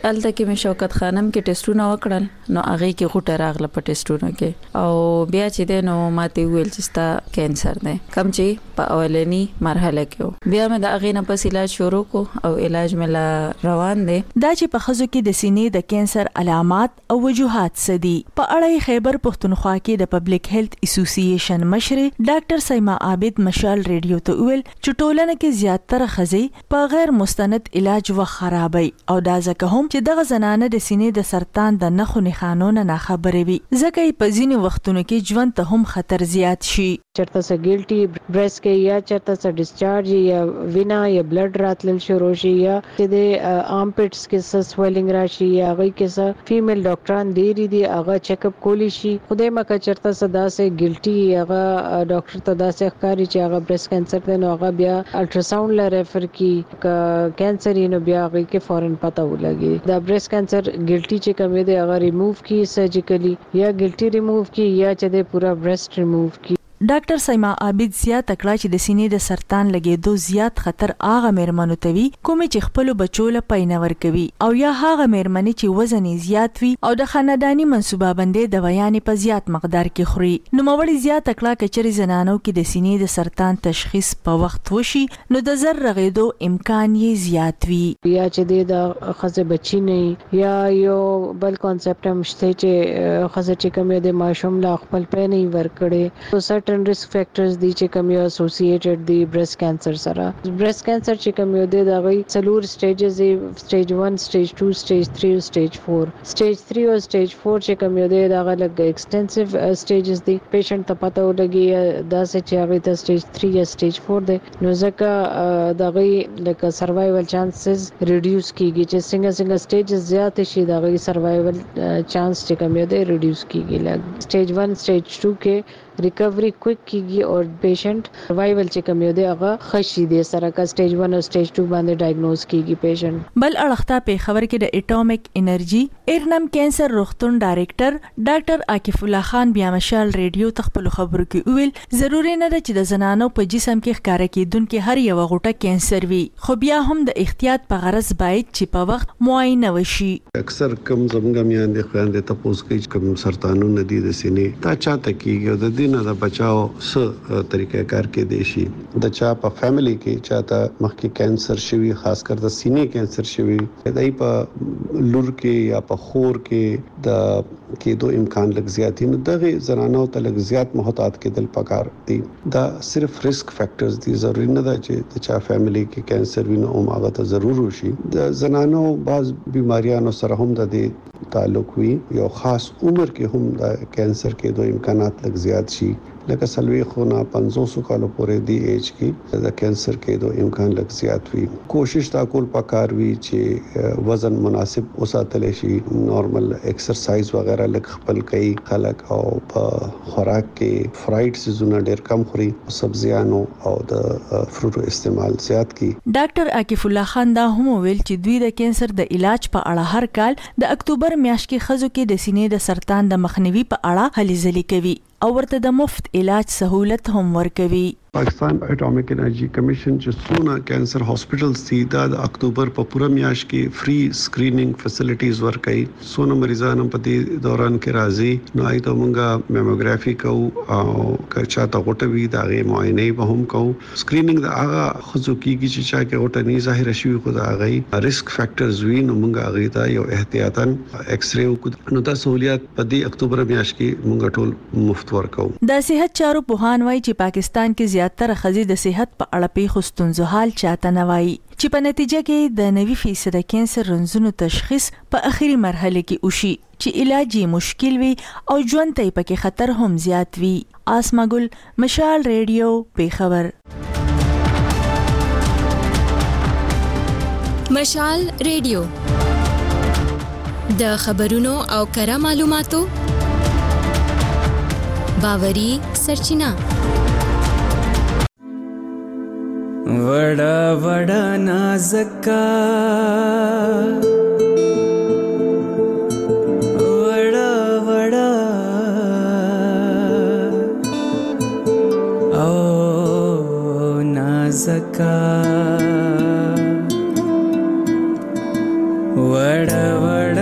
Speaker 23: کې مې شوکت خانم کې ټیسټونه وکړل نو هغه کې غوټه راغله په ټیسټونو کې او بیا چې د نو ماته ویل چې ستا کینسر دی کم چې په اولنی مرحله کې بیا مې د هغه نه پس علاج شروع کو او علاج مې لا روان دی
Speaker 21: دا چې په خزو کې د سینې د کینسر علامات او وجوهات سدي په اړه خیبر پښتونخوا کې د پبلک هیلث اسوسییشن مشر ډاکټر سیما عابد مشال ریډیو ته ویل چې ټولنه کې زیاتره خزي په غیر مستند علاج و خرابي او دا ځکه هم چې دغه زنانه د سینې د سرطان د نښو نښانونو نه خبرې وي ځکه یې په ځینې وختونو کې ژوند ته هم خطر زیات شي
Speaker 3: چرته سه ګیلټي برېس کې یا چرته سه ډیسچارج یا وینا یا بلډ راتلل شروع شي یا چې د آرمپټس کې سه سویلینګ راشي یا هغه کې سه فیمیل ډاکټران دیری دی هغه چیک اپ کولی شي خدای مکه چرته سه داسه ګیلټي هغه ډاکټر ته داسه ښکاری چې هغه برېس کینسر دی نو هغه بیا الټراساوند لا ریفر کی کینسر یې نو بیا هغه کې فورن پته ولګي دا برېس کینسر ګیلټي چې کوم دی هغه ریموو کی سرجیکلی یا ګیلټي ریموو کی یا چې د پورا برېسټ ریموو کی
Speaker 21: ډاکټر سیما عابد زیات کړه چې د سینې د سرطان لګېدو زیات خطر هغه مېرمنو ته وي کومې چې خپل بچو له پاینور کوي او یا هغه مېرمنې چې وزن زیات وي او د خاندانی منصوبه بندي د ویانې په زیات مقدار کې خوري نو موري زیات کړه کچري زنانو کې د سینې د سرطان تشخیص په وخت وشي نو د زر رغېدو امکان یې زیات وي
Speaker 3: یا چې د خزه بچی نه یا یو بل کانسپټ هم شته چې خزه چې کوم د ماشوم لا خپل په نه ور کړي سرټن risk factors دي چې کوم یو associated دي breast cancer سره breast cancer چې کوم یو دي دا غي څلور stages دي stage one stage two stage three stage four stage three او stage four چې کوم یو دي دا غلګ extensive uh, stages دي patient ته پته ولګي دا چې هغه ته stage three یا stage four دي نو ځکه دا غي لکه survival chances reduce کیږي چې څنګه څنګه stages زیات شي دا غي survival uh, chance چې کوم یو دي reduce کیږي لګ stage one stage two کې ریکوری کویک کیږي او پیشنٹ سروایول چې کوم یو دی هغه خشي دی سره کا سټیج one او سټیج two باندې ډایګنوز کیږي پیشنٹ
Speaker 21: بل اړخته په خبر کې د اټومیک انرژي ایرنم کینسر روغتون ډایریکټر ډاکټر عاکف الله خان بیا مشال ریډیو تخپل خبرو کې ویل ضروري نه ده چې د زنانو په جسم کې ښکارا کیدونکو هر یو غوټه کینسر وي خو بیا هم د احتیاط په غرض باید چې په وخت معاینه وشي
Speaker 6: اکثر کم زمونږ میاندې خويندې تاسو کې کوم سرطانونه دي د سینې تا چاته کیږي د دینه د بچاو س طریقې کار کې دی شي د چا په فیملی کې چاته مخکې کینسر شوی خاص کر د سینې کینسر شوی دای په لور کې یا په خور کې د کېدو امکان لږ زیات نه دغه زنانو ته لږ زیات محتاط کېدل پکار دي دا صرف ریسک فیکٹرز دي ضروري نه ده چې د چا فیملی کې کینسر ویني او هغه ته ضرور وشي د زنانو بعض بیماریانو سره هم د دې تعلق وي یو خاص عمر کې هم د کینسر کېدو امکانات لږ زیات شي لکه سلوي خونه پنځوس کالو پورې دی ایج کې د کینسر کېدو امکان لږ زیات وي کوشش تا کول پکار وي چې وزن مناسب وساتل شي نارمل ایکسرسایز وغیرہ لږ خپل کوي خلک او په خوراک کې فرایډ سيزونه ډېر کم خوري سبزیانو او د فروټو استعمال زیات کړي
Speaker 21: ډاکټر عاکف الله خان دا هم ویل چې دوی د کینسر د علاج په اړه هر کال د اکتوبر میاشت کې خزو کې د سینې د سرطان د مخنیوي په اړه هلې ځلې کوي او ورته د مفت علاج سہولت هم ورکوي
Speaker 6: پاکستان اټومیک انرژي کمیشن چې څونه کینسر هاسپټلز دي د اکتوبر په پوره میاشت کې فری سکرینینګ فیسیلیټیز ورکړي څونه مریضان په دې دوران کې راځي نو آی ته مونږه میموګرافي کوو او کچا ته غوټوي دا غي معاینه به هم کوو سکرینینګ دا هغه خصو کیږي چې چا کې غوټه نه ظاهر شي خو دا غي ریسک فیکٹرز وي نو مونږه هغه ته یو احتیاطاً ایکس ری وکړو نو دا سہولیت په دې اکتوبر میاشت کې مونږ ټول مفت ورکو
Speaker 21: د صحت چارو پوهان وايي چې پاکستان کې زیاتره خزي د صحت په اړه په خستونزو حال چاته نه وایي چې په نتیجه کې د نوي فیصد کینسر رنځونو تشخیص په اخري مرحله کې وشي چې علاج یې مشکل وي او ژوند ته پکې خطر هم زیات وي آسما ګل مشال ریډیو په خبر
Speaker 7: مشال ریډیو د خبرونو او کره معلوماتو باوري سرچینه
Speaker 22: وڑا وڑا نازکا وڑا وڑا او نازکا وڑا وڑا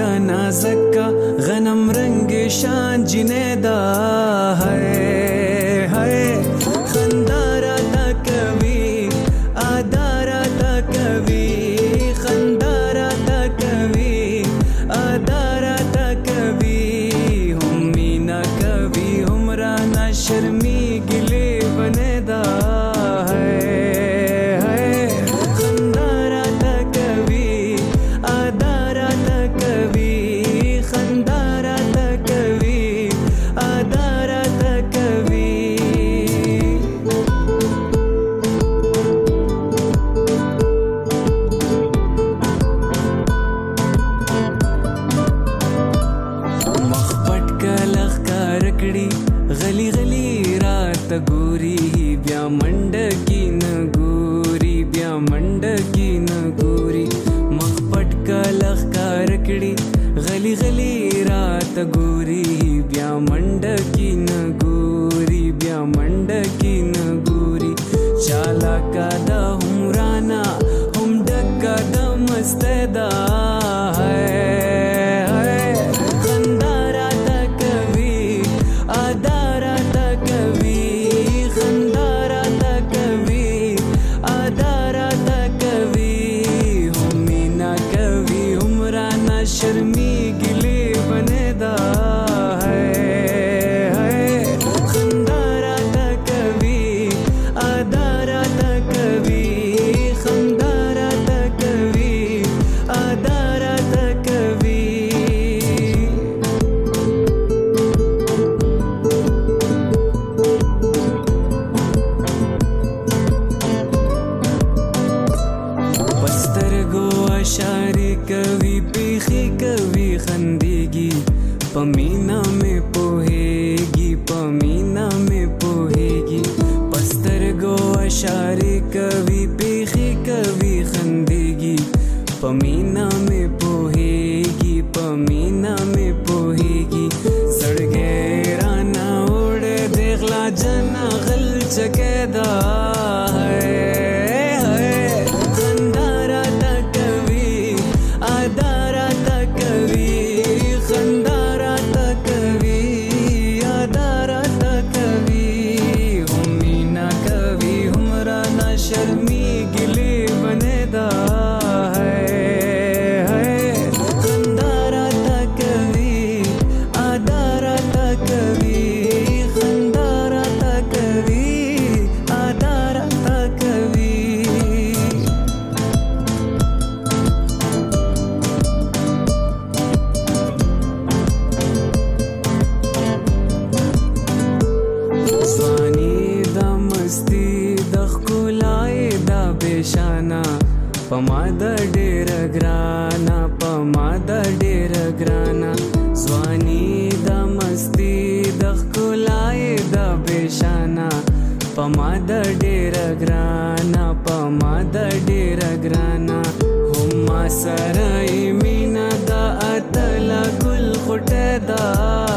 Speaker 22: ډکه د عمرانا هم ډکه د مستدا पमीना में पोहेगी पमीना में पोहेगी पस्तर गो अशारे कभी पेखी कभी खंदेगी पमीना में पोहेगी पमीना में पोहेगी सड़गे राना उड़े देखला जना गल चकेदा पमादा डेर ग्राना पमादा डेर ग्राना स्वानी दा मस्ती द खुलाए दा बेशाना पमादा डेर ग्राना पमादा डेर ग्राना हुमा सराई मीना दा अतला कुल खुटेदा